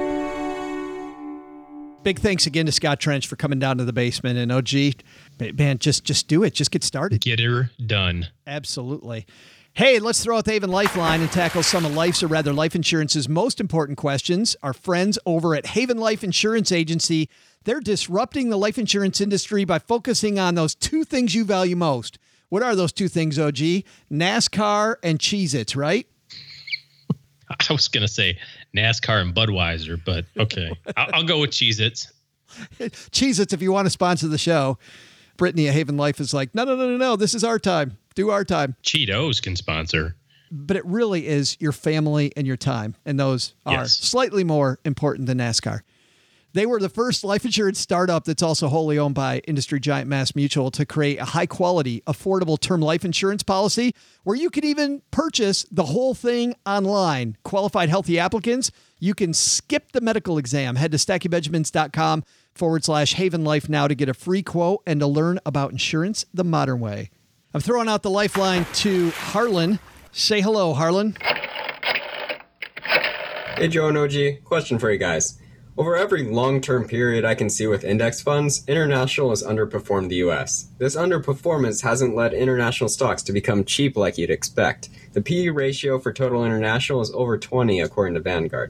Big thanks again to Scott Trench for coming down to the basement. And OG, man, just do it. Just get started. Get her done. Absolutely. Hey, let's throw out the Haven Lifeline and tackle some of life's, or rather life insurance's most important questions. Our friends over at Haven Life Insurance Agency, they're disrupting the life insurance industry by focusing on those two things you value most. What are those two things, OG? NASCAR and Cheez-Its, right? I was going to say NASCAR and Budweiser, but okay. I'll go with Cheez-Its. Cheez-Its, if you want to sponsor the show. Brittany at Haven Life is like, no. This is our time. Do our time. Cheetos can sponsor. But it really is your family and your time. And those are slightly more important than NASCAR. They were the first life insurance startup that's also wholly owned by industry giant MassMutual to create a high-quality, affordable term life insurance policy where you could even purchase the whole thing online. Qualified healthy applicants, you can skip the medical exam. Head to StackyBenjamins.com/Haven Life now to get a free quote and to learn about insurance the modern way. I'm throwing out the lifeline to Harlan. Say hello, Harlan. Hey, Joe and OG. Question for you guys. Over every long-term period I can see with index funds, international has underperformed the U.S. This underperformance hasn't led international stocks to become cheap like you'd expect. The PE ratio for total international is over 20, according to Vanguard.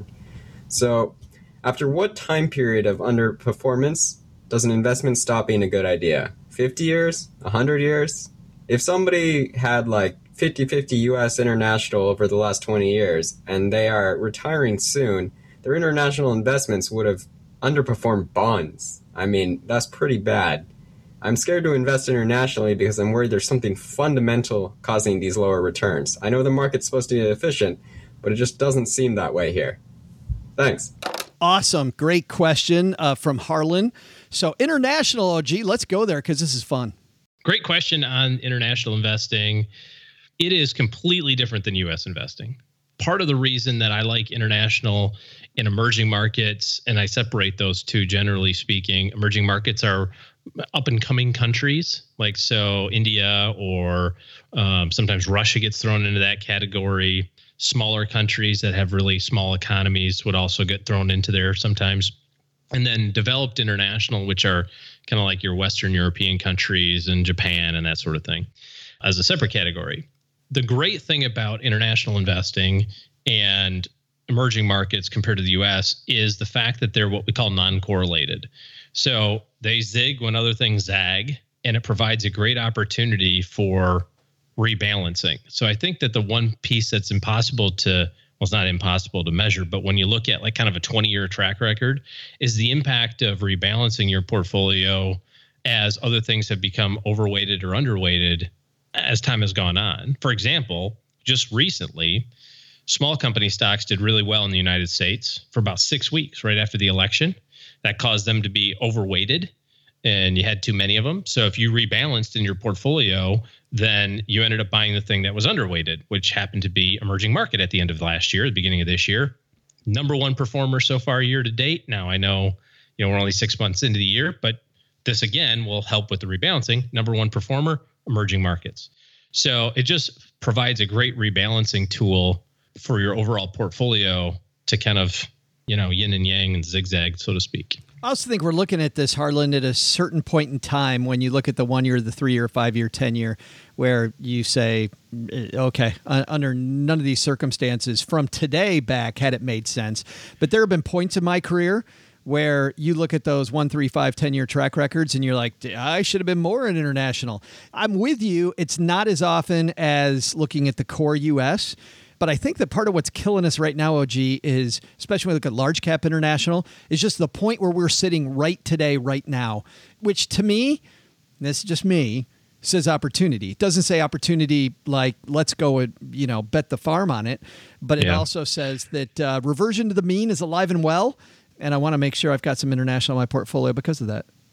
So, after what time period of underperformance does an investment stop being a good idea? 50 years? 100 years? If somebody had like 50-50 U.S. international over the last 20 years and they are retiring soon, their international investments would have underperformed bonds. I mean, that's pretty bad. I'm scared to invest internationally because I'm worried there's something fundamental causing these lower returns. I know the market's supposed to be efficient, but it just doesn't seem that way here. Thanks. Awesome. Great question from Harlan. So international, OG, let's go there because this is fun. Great question on international investing. It is completely different than U.S. investing. Part of the reason that I like international and emerging markets, and I separate those two generally speaking, emerging markets are up and coming countries, like so India or sometimes Russia gets thrown into that category. Smaller countries that have really small economies would also get thrown into there sometimes. And then developed international, which are kind of like your Western European countries and Japan and that sort of thing, as a separate category. The great thing about international investing and emerging markets compared to the U.S. is the fact that they're what we call non-correlated. So they zig when other things zag, and it provides a great opportunity for rebalancing. So I think that the one piece that's impossible to, well, it's not impossible to measure, but when you look at like kind of a 20-year track record, is the impact of rebalancing your portfolio as other things have become overweighted or underweighted as time has gone on. For example, just recently, small company stocks did really well in the United States for about 6 weeks right after the election. That caused them to be overweighted, and you had too many of them. So if you rebalanced in your portfolio, then you ended up buying the thing that was underweighted, which happened to be emerging market at the end of last year, the beginning of this year. Number one performer so far year to date. Now I know, we're only 6 months into the year, but this again will help with the rebalancing. Number one performer, emerging markets. So it just provides a great rebalancing tool for your overall portfolio to kind of, yin and yang and zigzag, so to speak. I also think we're looking at this, Harlan, at a certain point in time when you look at the 1 year, the 3 year, 5 year, 10 year, where you say, okay, under none of these circumstances from today back had it made sense. But there have been points in my career where you look at those 1, 3, 5, 10-year track records and you're like, I should have been more in international. I'm with you. It's not as often as looking at the core U.S., but I think that part of what's killing us right now, OG, is, especially when we look at large cap international, is just the point where we're sitting right today, right now, which to me, this is just me, says opportunity. It doesn't say opportunity like, let's go and, bet the farm on it, but it also says that reversion to the mean is alive and well. And I want to make sure I've got some international in my portfolio because of that.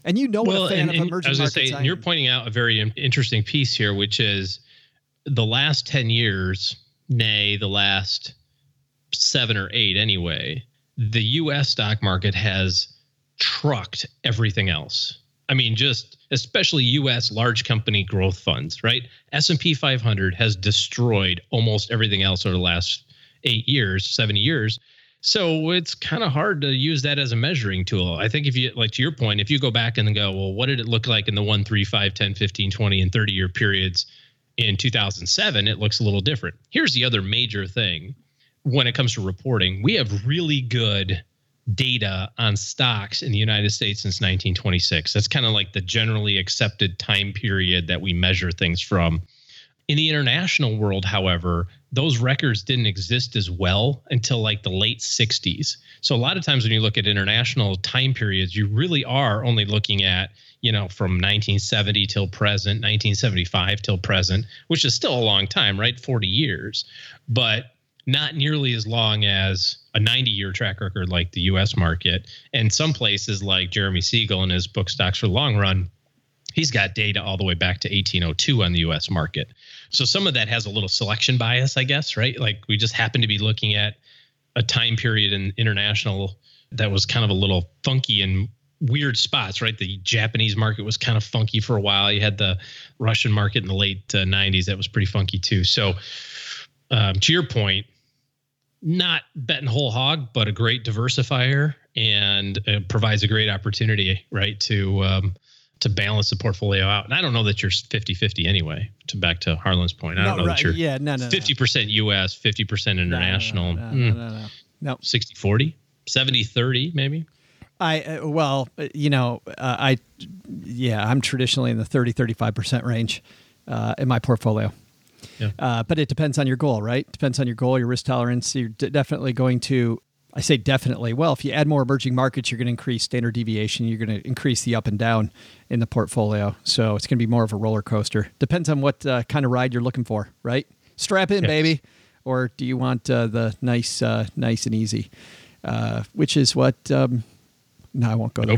And you know what a fan of emerging I was going to markets say, I am. you're pointing out a very interesting piece here, which is the last 10 years, nay, the last 7 or 8 anyway, the U.S. stock market has trucked everything else. I mean, just especially U.S. large company growth funds, right? S&P 500 has destroyed almost everything else over the last 8 years, 7 years. So it's kind of hard to use that as a measuring tool. I think if you, like to your point, if you go back and go, well, what did it look like in the 1, 3, 5, 10, 15, 20, and 30 year periods in 2007, it looks a little different. Here's the other major thing when it comes to reporting. We have really good data on stocks in the United States since 1926. That's kind of like the generally accepted time period that we measure things from. In the international world, however, those records didn't exist as well until like the late 60s. So a lot of times when you look at international time periods, you really are only looking at, from 1970 till present, 1975 till present, which is still a long time, right? 40 years, but not nearly as long as a 90-year track record like the U.S. market. And some places like Jeremy Siegel in his book Stocks for the Long Run, he's got data all the way back to 1802 on the U.S. market. So some of that has a little selection bias, I guess, right? Like we just happen to be looking at a time period in international that was kind of a little funky and weird spots, right? The Japanese market was kind of funky for a while. You had the Russian market in the late 90s that was pretty funky too. So to your point, not betting whole hog, but a great diversifier, and provides a great opportunity, right, to balance the portfolio out. And I don't know that you're 50-50 anyway, back to Harlan's point. I don't know that you're 50% U.S., 50% international. No. 60-40, 70-30 maybe? I'm traditionally in the 30-35% range in my portfolio. Yeah. But it depends on your goal, right? Depends on your goal, your risk tolerance. You're definitely going to, I say definitely. Well, if you add more emerging markets, you're going to increase standard deviation. You're going to increase the up and down in the portfolio. So it's going to be more of a roller coaster. Depends on what kind of ride you're looking for, right? Strap in, baby. Or do you want the nice and easy? Which is what, no, I won't go there.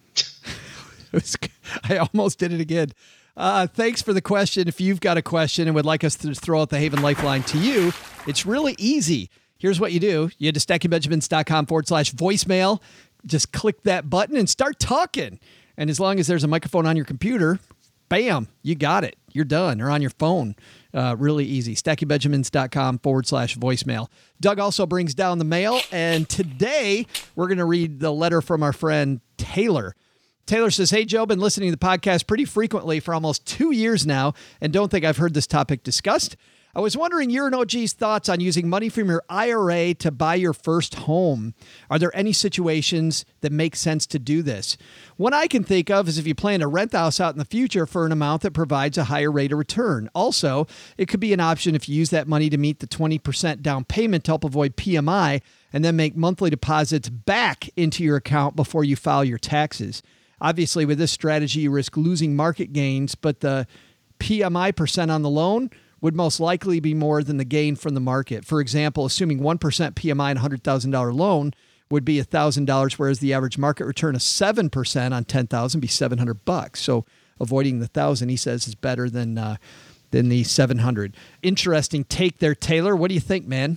I almost did it again. Thanks for the question. If you've got a question and would like us to throw out the Haven Lifeline to you, it's really easy. Here's what you do. You head to stackingbenjamins.com/voicemail. Just click that button and start talking. And as long as there's a microphone on your computer, bam, you got it. You're done. Or on your phone. Really easy. stackingbenjamins.com/voicemail. Doug also brings down the mail. And today we're going to read the letter from our friend Taylor. Taylor says, hey, Joe, been listening to the podcast pretty frequently for almost 2 years now and don't think I've heard this topic discussed. I was wondering your and OG's thoughts on using money from your IRA to buy your first home. Are there any situations that make sense to do this? One I can think of is if you plan to rent the house out in the future for an amount that provides a higher rate of return. Also, it could be an option if you use that money to meet the 20% down payment to help avoid PMI and then make monthly deposits back into your account before you file your taxes. Obviously, with this strategy, you risk losing market gains, but the PMI percent on the loan would most likely be more than the gain from the market. For example, assuming 1% PMI on a $100,000 loan would be $1,000, whereas the average market return of 7% on $10,000 be $700. So avoiding the $1,000, he says, is better than the $700. Interesting take there, Taylor. What do you think, man?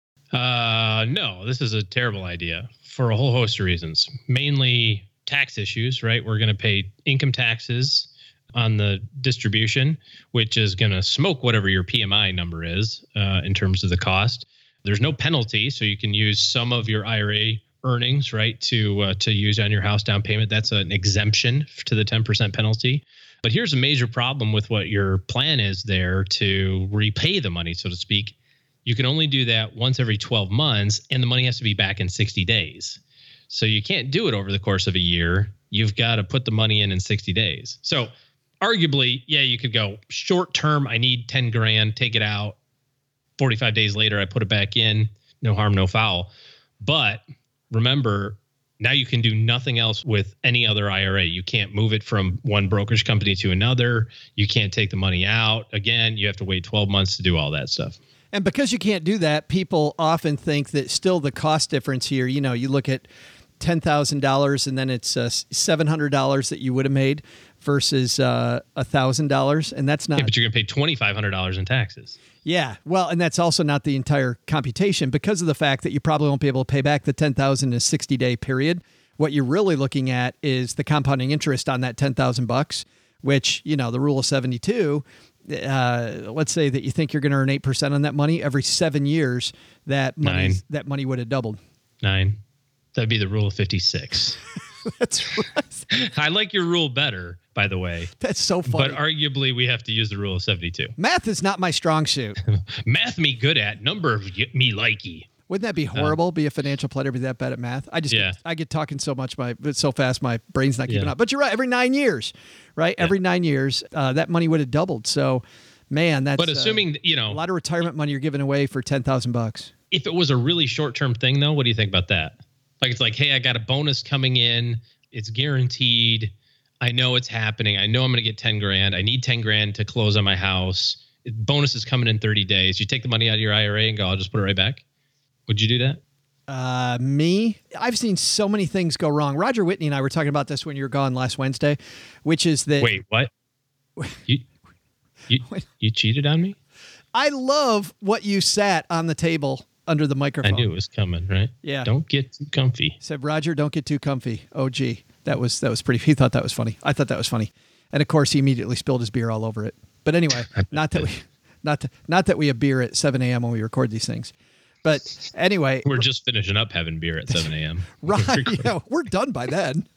No, this is a terrible idea for a whole host of reasons. Mainly tax issues, right? We're going to pay income taxes on the distribution, which is going to smoke whatever your PMI number is in terms of the cost. There's no penalty, so you can use some of your IRA earnings, right, to use on your house down payment. That's an exemption to the 10% penalty. But here's a major problem with what your plan is there to repay the money, so to speak. You can only do that once every 12 months, and the money has to be back in 60 days. So you can't do it over the course of a year. You've got to put the money in 60 days. So arguably, yeah, you could go short term. I need 10 grand, take it out. 45 days later, I put it back in. No harm, no foul. But remember, now you can do nothing else with any other IRA. You can't move it from one brokerage company to another. You can't take the money out. Again, you have to wait 12 months to do all that stuff. And because you can't do that, people often think that still the cost difference here, you know, you look at $10,000 and then it's $700 that you would have made versus $1,000. And that's not. Yeah, but you're going to pay $2,500 in taxes. Yeah. Well, and that's also not the entire computation because of the fact that you probably won't be able to pay back the $10,000 in a 60-day period. What you're really looking at is the compounding interest on that $10,000, which, the rule of 72, let's say that you think you're going to earn 8% on that money every 7 years, that money would have doubled. 9. That'd be the rule of 56. That's right. I like your rule better, by the way. That's so funny. But arguably, we have to use the rule of 72. Math is not my strong suit. Math me good at, number me likey. Wouldn't that be horrible? Be a financial planner, be that bad at math? I get talking so much, so fast, my brain's not keeping up. But you're right. Every 9 years, right? Yeah. Every 9 years, that money would have doubled. So, man, that's. But assuming a lot of retirement money you're giving away for $10,000. If it was a really short-term thing, though, what do you think about that? Like it's like, hey, I got a bonus coming in. It's guaranteed. I know it's happening. I know I'm going to get 10 grand. I need 10 grand to close on my house. Bonus is coming in 30 days. You take the money out of your IRA and go, I'll just put it right back. Would you do that? Me? I've seen so many things go wrong. Roger Whitney and I were talking about this when you were gone last Wednesday, which is that. Wait, what? You cheated on me? I love what you sat on the table under the microphone. I knew it was coming, right? Yeah. Don't get too comfy. Said, Roger, don't get too comfy. Oh, gee. That was pretty. He thought that was funny. I thought that was funny. And of course, he immediately spilled his beer all over it. But anyway, not that we have beer at 7 a.m. when we record these things. But anyway, we're just finishing up having beer at 7 a.m. Right. Yeah, we're done by then.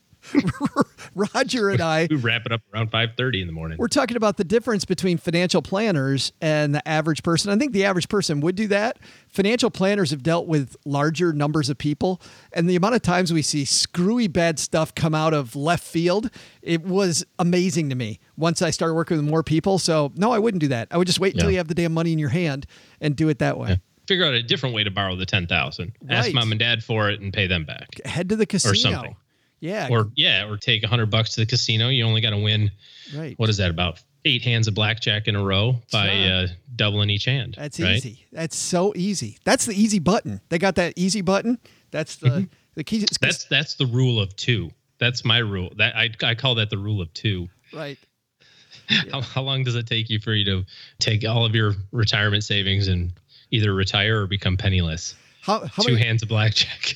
Roger and I. We wrap it up around 5:30 in the morning. We're talking about the difference between financial planners and the average person. I think the average person would do that. Financial planners have dealt with larger numbers of people, and the amount of times we see screwy bad stuff come out of left field, it was amazing to me once I started working with more people. So no, I wouldn't do that. I would just wait until you have the damn money in your hand and do it that way. Yeah. Figure out a different way to borrow the $10,000. Ask mom and dad for it and pay them back. Head to the casino or something. Yeah. Or take $100 to the casino. You only got to win. Right. What is that? About 8 hands of blackjack in a row by doubling each hand. That's right? easy. That's so easy. That's the easy button. They got that easy button. That's the key. That's the rule of 2. That's my rule. That I call that the rule of 2. Right. Yeah. How long does it take you for you to take all of your retirement savings and either retire or become penniless? How 2 many hands of blackjack.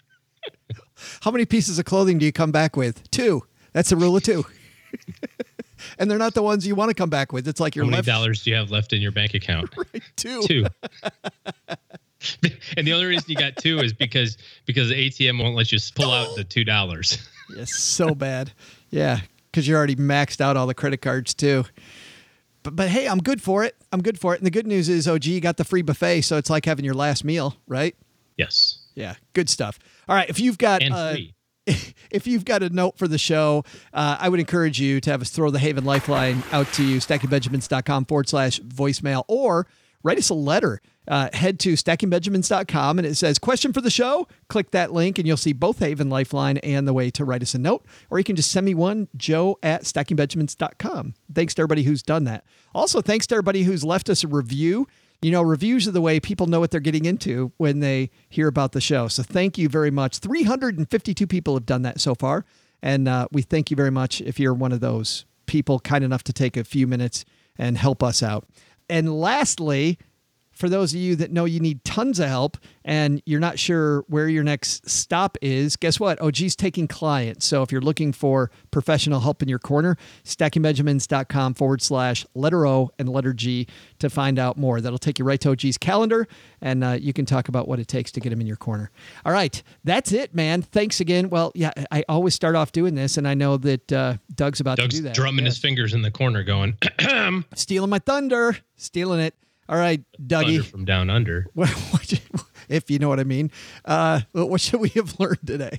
How many pieces of clothing do you come back with? 2. That's the rule of 2. And they're not the ones you want to come back with. It's like your How many dollars do you have left in your bank account? Right, 2. 2. And the only reason you got 2 is because the ATM won't let you pull out the $2. Yes, so bad. Yeah, because you're already maxed out all the credit cards too. But hey, I'm good for it. And the good news is, you got the free buffet, so it's like having your last meal, right? Yes. Yeah, good stuff. All right, if you've got if you've got a note for the show, I would encourage you to have us throw the Haven Lifeline out to you, stackingbenjamins.com/voicemail, or write us a letter. Head to stackingbenjamins.com and it says question for the show. Click that link and you'll see both Haven Lifeline and the way to write us a note, or you can just send me one, joe@stackingbenjamins.com. Thanks to everybody who's done that. Also, thanks to everybody who's left us a review. Reviews are the way people know what they're getting into when they hear about the show. So thank you very much. 352 people have done that so far. And we thank you very much if you're one of those people kind enough to take a few minutes and help us out. And lastly, for those of you that know you need tons of help and you're not sure where your next stop is, guess what? OG's taking clients. So if you're looking for professional help in your corner, stackingbenjamins.com/letter O and letter G to find out more. That'll take you right to OG's calendar, and you can talk about what it takes to get him in your corner. All right. That's it, man. Thanks again. Well, yeah, I always start off doing this, and I know that Doug's about to do that. Doug's drumming his fingers in the corner going, stealing my thunder, stealing it. All right, Dougie. Thunder from down under. If you know what I mean. What should we have learned today?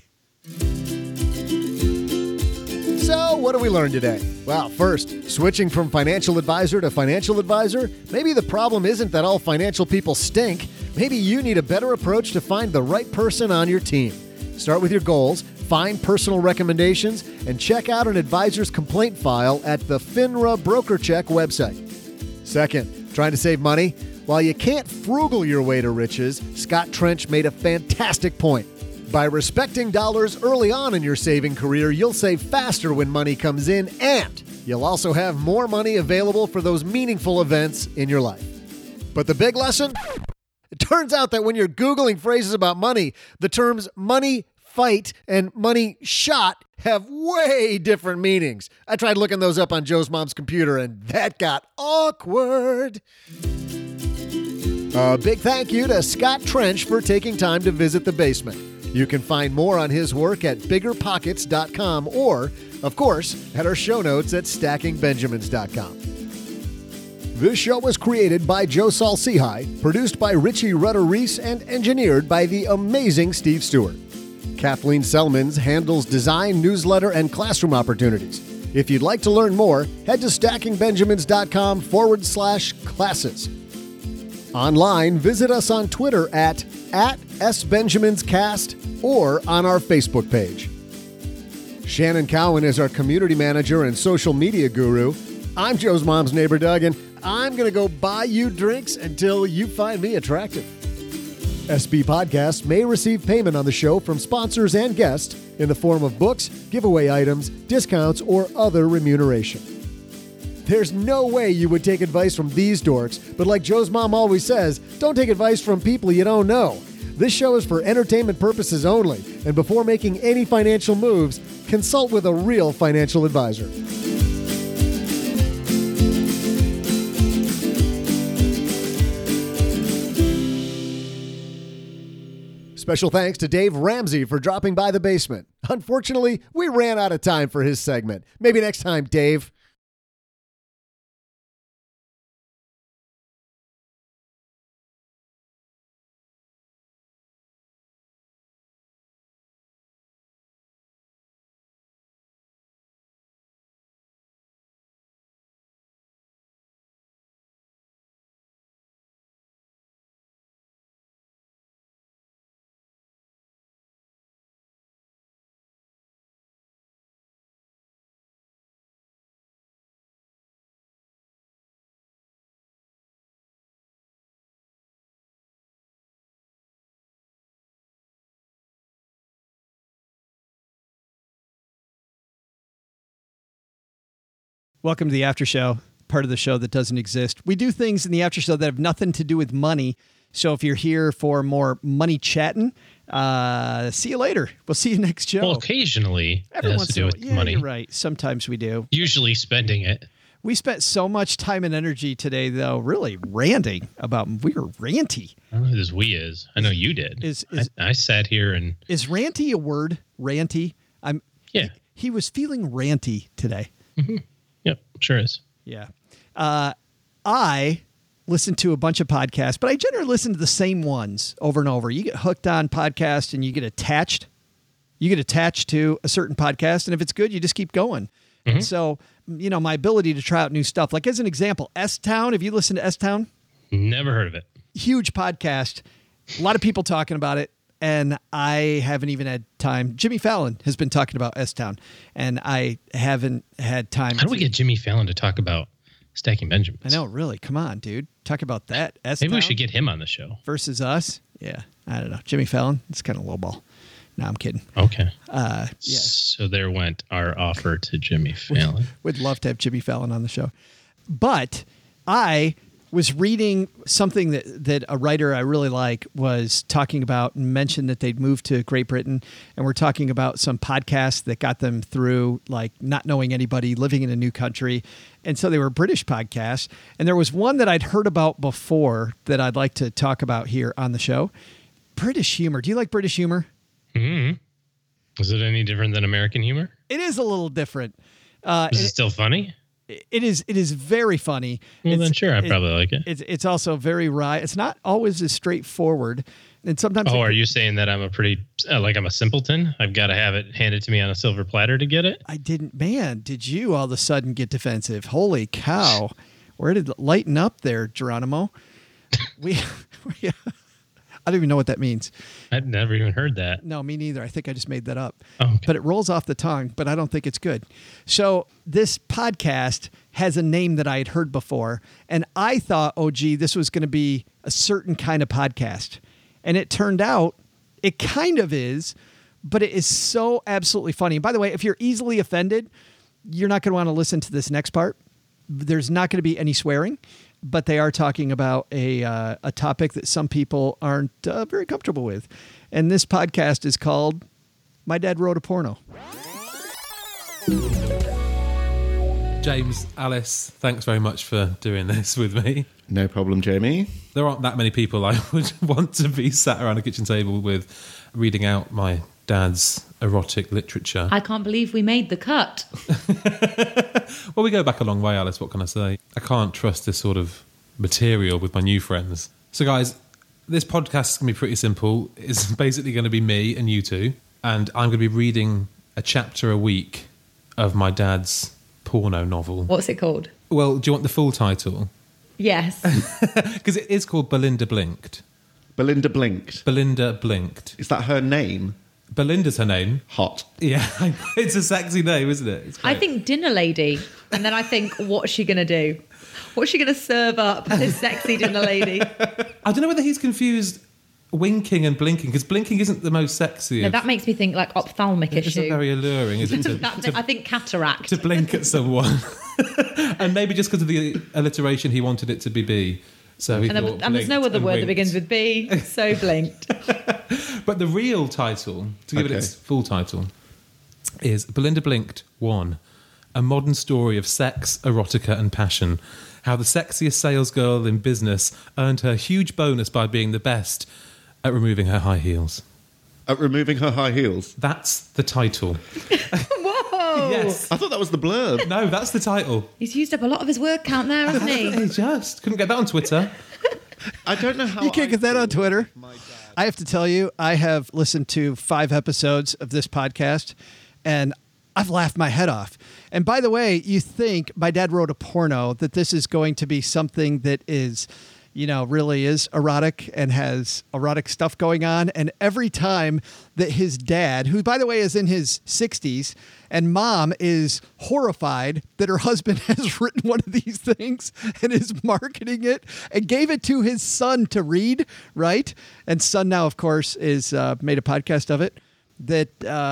So, what do we learn today? Well, first, switching from financial advisor to financial advisor, maybe the problem isn't that all financial people stink. Maybe you need a better approach to find the right person on your team. Start with your goals, find personal recommendations, and check out an advisor's complaint file at the FINRA BrokerCheck website. Second, trying to save money? While you can't frugal your way to riches, Scott Trench made a fantastic point. By respecting dollars early on in your saving career, you'll save faster when money comes in, and you'll also have more money available for those meaningful events in your life. But the big lesson? It turns out that when you're Googling phrases about money, the terms money fight and money shot have way different meanings. I tried looking those up on Joe's mom's computer, and that got awkward. A big thank you to Scott Trench for taking time to visit the basement. You can find more on his work at biggerpockets.com or, of course, at our show notes at stackingbenjamins.com. This show was created by Joe Saul-Sehy, produced by Richie Rutter-Reese, and engineered by the amazing Steve Stewart. Kathleen Selmans handles design, newsletter, and classroom opportunities. If you'd like to learn more, head to stackingbenjamins.com/classes. Online, visit us on Twitter at @SBenjaminsCast or on our Facebook page. Shannon Cowan is our community manager and social media guru. I'm Joe's mom's neighbor, Doug, and I'm going to go buy you drinks until you find me attractive. SB Podcasts may receive payment on the show from sponsors and guests in the form of books, giveaway items, discounts, or other remuneration. There's no way you would take advice from these dorks, but like Joe's mom always says, don't take advice from people you don't know. This show is for entertainment purposes only, and before making any financial moves, consult with a real financial advisor. Special thanks to Dave Ramsey for dropping by the basement. Unfortunately, we ran out of time for his segment. Maybe next time, Dave. Welcome to the after show, part of the show that doesn't exist. We do things in the after show that have nothing to do with money. So if you're here for more money chatting, see you later. We'll see you next show. Well, occasionally it has to do with money. You're right. Sometimes we do. Usually spending it. We spent so much time and energy today, though, really ranting about. We were ranty. I don't know who this we is. I know you did. I sat here and. Is ranty a word? Ranty. Yeah. He was feeling ranty today. Mm-hmm. Yep, sure is. Yeah. I listen to a bunch of podcasts, but I generally listen to the same ones over and over. You get hooked on podcasts and you get attached. You get attached to a certain podcast, and if it's good, you just keep going. Mm-hmm. And so, my ability to try out new stuff, like as an example, S-Town. Have you listened to S-Town? Never heard of it. Huge podcast. A lot of people talking about it. And I haven't even had time. Jimmy Fallon has been talking about S-Town, and I haven't had time. How do we get Jimmy Fallon to talk about Stacking Benjamins? I know, really. Come on, dude. Talk about that. S-Town Maybe we should get him on the show. Versus us. Yeah, I don't know. Jimmy Fallon, it's kind of lowball. No, I'm kidding. Okay. Yeah. So there went our offer to Jimmy Fallon. Would love to have Jimmy Fallon on the show. But I was reading something that a writer I really like was talking about and mentioned that they'd moved to Great Britain, and we're talking about some podcasts that got them through, like not knowing anybody, living in a new country. And so they were British podcasts. And there was one that I'd heard about before that I'd like to talk about here on the show. British humor. Do you like British humor? Mm-hmm. Is it any different than American humor? It is a little different. Is it still funny? It is very funny. Well, then sure, I probably like it. It's also very wry. It's not always as straightforward. And sometimes. Oh, are you saying that I'm I'm a simpleton? I've got to have it handed to me on a silver platter to get it? I didn't. Man, did you all of a sudden get defensive? Holy cow. Where did it lighten up there, Geronimo? I don't even know what that means. I've never even heard that. No, me neither. I think I just made that up. Oh, okay. But it rolls off the tongue, but I don't think it's good. So this podcast has a name that I had heard before, and I thought, oh, gee, this was going to be a certain kind of podcast. And it turned out It kind of is, but it is so absolutely funny. And by the way, if you're easily offended, you're not going to want to listen to this next part. There's not going to be any swearing, but they are talking about a topic that some people aren't very comfortable with. And this podcast is called My Dad Wrote a Porno. James, Alice, thanks very much for doing this with me. No problem, Jamie. There aren't that many people I would want to be sat around a kitchen table with reading out my dad's erotic literature. I can't believe we made the cut. Well, we go back a long way, Alice. What can I say? I can't trust this sort of material with my new friends. So, guys, this podcast is going to be pretty simple. It's basically going to be me and you two, and I'm going to be reading a chapter a week of my dad's porno novel. What's it called? Well, do you want the full title? Yes. Because it is called Belinda Blinked. Belinda Blinked? Belinda Blinked. Is that her name? Belinda's her name. Hot. Yeah, it's a sexy name, isn't it? I think dinner lady. And then I think, what's she going to do? What's she going to serve up, this sexy dinner lady? I don't know whether he's confused winking and blinking, because blinking isn't the most sexy. No, that makes me think like ophthalmic It issue. isn't very alluring, is it? I think cataract. To blink at someone. And maybe just because of the alliteration, he wanted it to be B. So he thought and there's no other word that begins with B, so blinked. But the real title, to give it its full title, is Belinda Blinked 1, a modern story of sex, erotica and passion. How the sexiest salesgirl in business earned her huge bonus by being the best at removing her high heels. At removing her high heels? That's the title. Whoa! Yes. I thought that was the blurb. No, that's the title. He's used up a lot of his word count there, hasn't he? He just couldn't get that on Twitter. I don't know how you can't get that on Twitter. I have to tell you, I have listened to 5 episodes of this podcast, and I've laughed my head off. And by the way, you think My Dad Wrote a Porno, that this is going to be something that is, really is erotic and has erotic stuff going on. And every time that his dad, who, by the way, is in his 60s, and mom is horrified that her husband has written one of these things and is marketing it and gave it to his son to read, right? And son now, of course, is made a podcast of it. That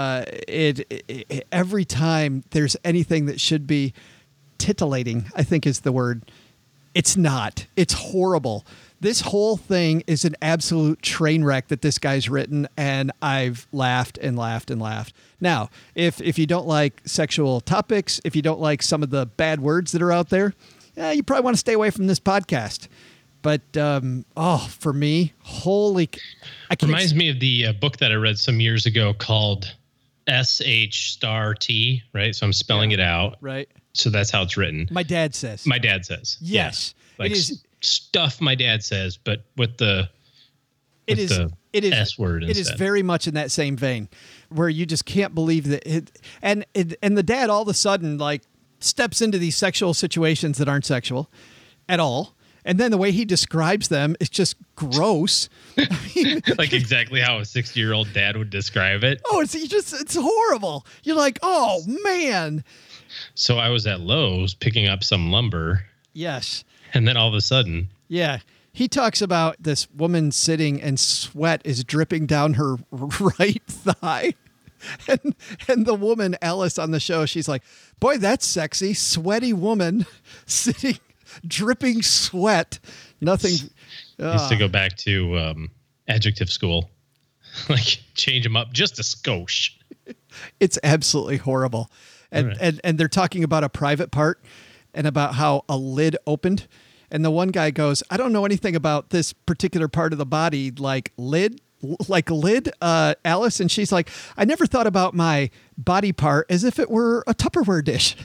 every time there's anything that should be titillating, I think is the word, it's not. It's horrible. This whole thing is an absolute train wreck that this guy's written, and I've laughed and laughed and laughed. Now, if you don't like sexual topics, if you don't like some of the bad words that are out there, you probably want to stay away from this podcast. But, for me, reminds me of the book that I read some years ago called SH*T, right? So I'm spelling it out. Right. So that's how it's written. My dad says. My dad says. Yes. Yeah. Like stuff my dad says, but with the S word instead. It is very much in that same vein where you just can't believe that and the dad all of a sudden like steps into these sexual situations that aren't sexual at all. And then the way he describes them is just gross. I mean, like exactly how a 60-year-old dad would describe it. Oh, it's horrible. You're like, oh man. So I was at Lowe's picking up some lumber. Yes. And then all of a sudden. Yeah. He talks about this woman sitting and sweat is dripping down her right thigh. And the woman, Alice, on the show, she's like, boy, that's sexy. Sweaty woman sitting, dripping sweat. Nothing. Needs to go back to adjective school. Like change them up just a skosh. It's absolutely horrible. And they're talking about a private part and about how a lid opened. And the one guy goes, I don't know anything about this particular part of the body, like lid, Alice. And she's like, I never thought about my body part as if it were a Tupperware dish.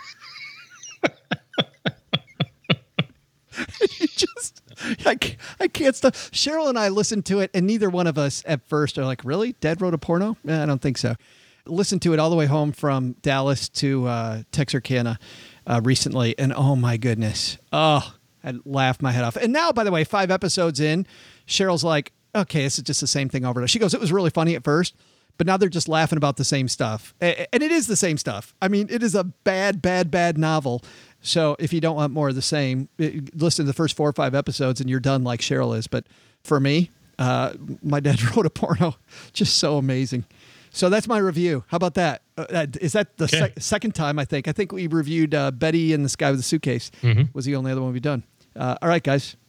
I can't stop. Cheryl and I listened to it, and neither one of us at first are like, really? Dad wrote a porno? I don't think so. Listened to it all the way home from Dallas to Texarkana recently, and oh my goodness. Oh, I laughed my head off. And now, by the way, 5 episodes in, Cheryl's like, okay, this is just the same thing over and over. She goes, it was really funny at first, but now they're just laughing about the same stuff. And it is the same stuff. I mean, it is a bad, bad, bad novel. So if you don't want more of the same, listen to the first 4 or 5 episodes and you're done like Cheryl is. But for me, My dad wrote a porno. Just so amazing. So that's my review. How about that? Is that the second time, I think? I think we reviewed Betty and the Guy with the Suitcase. Was the only other one we've done. All right, guys.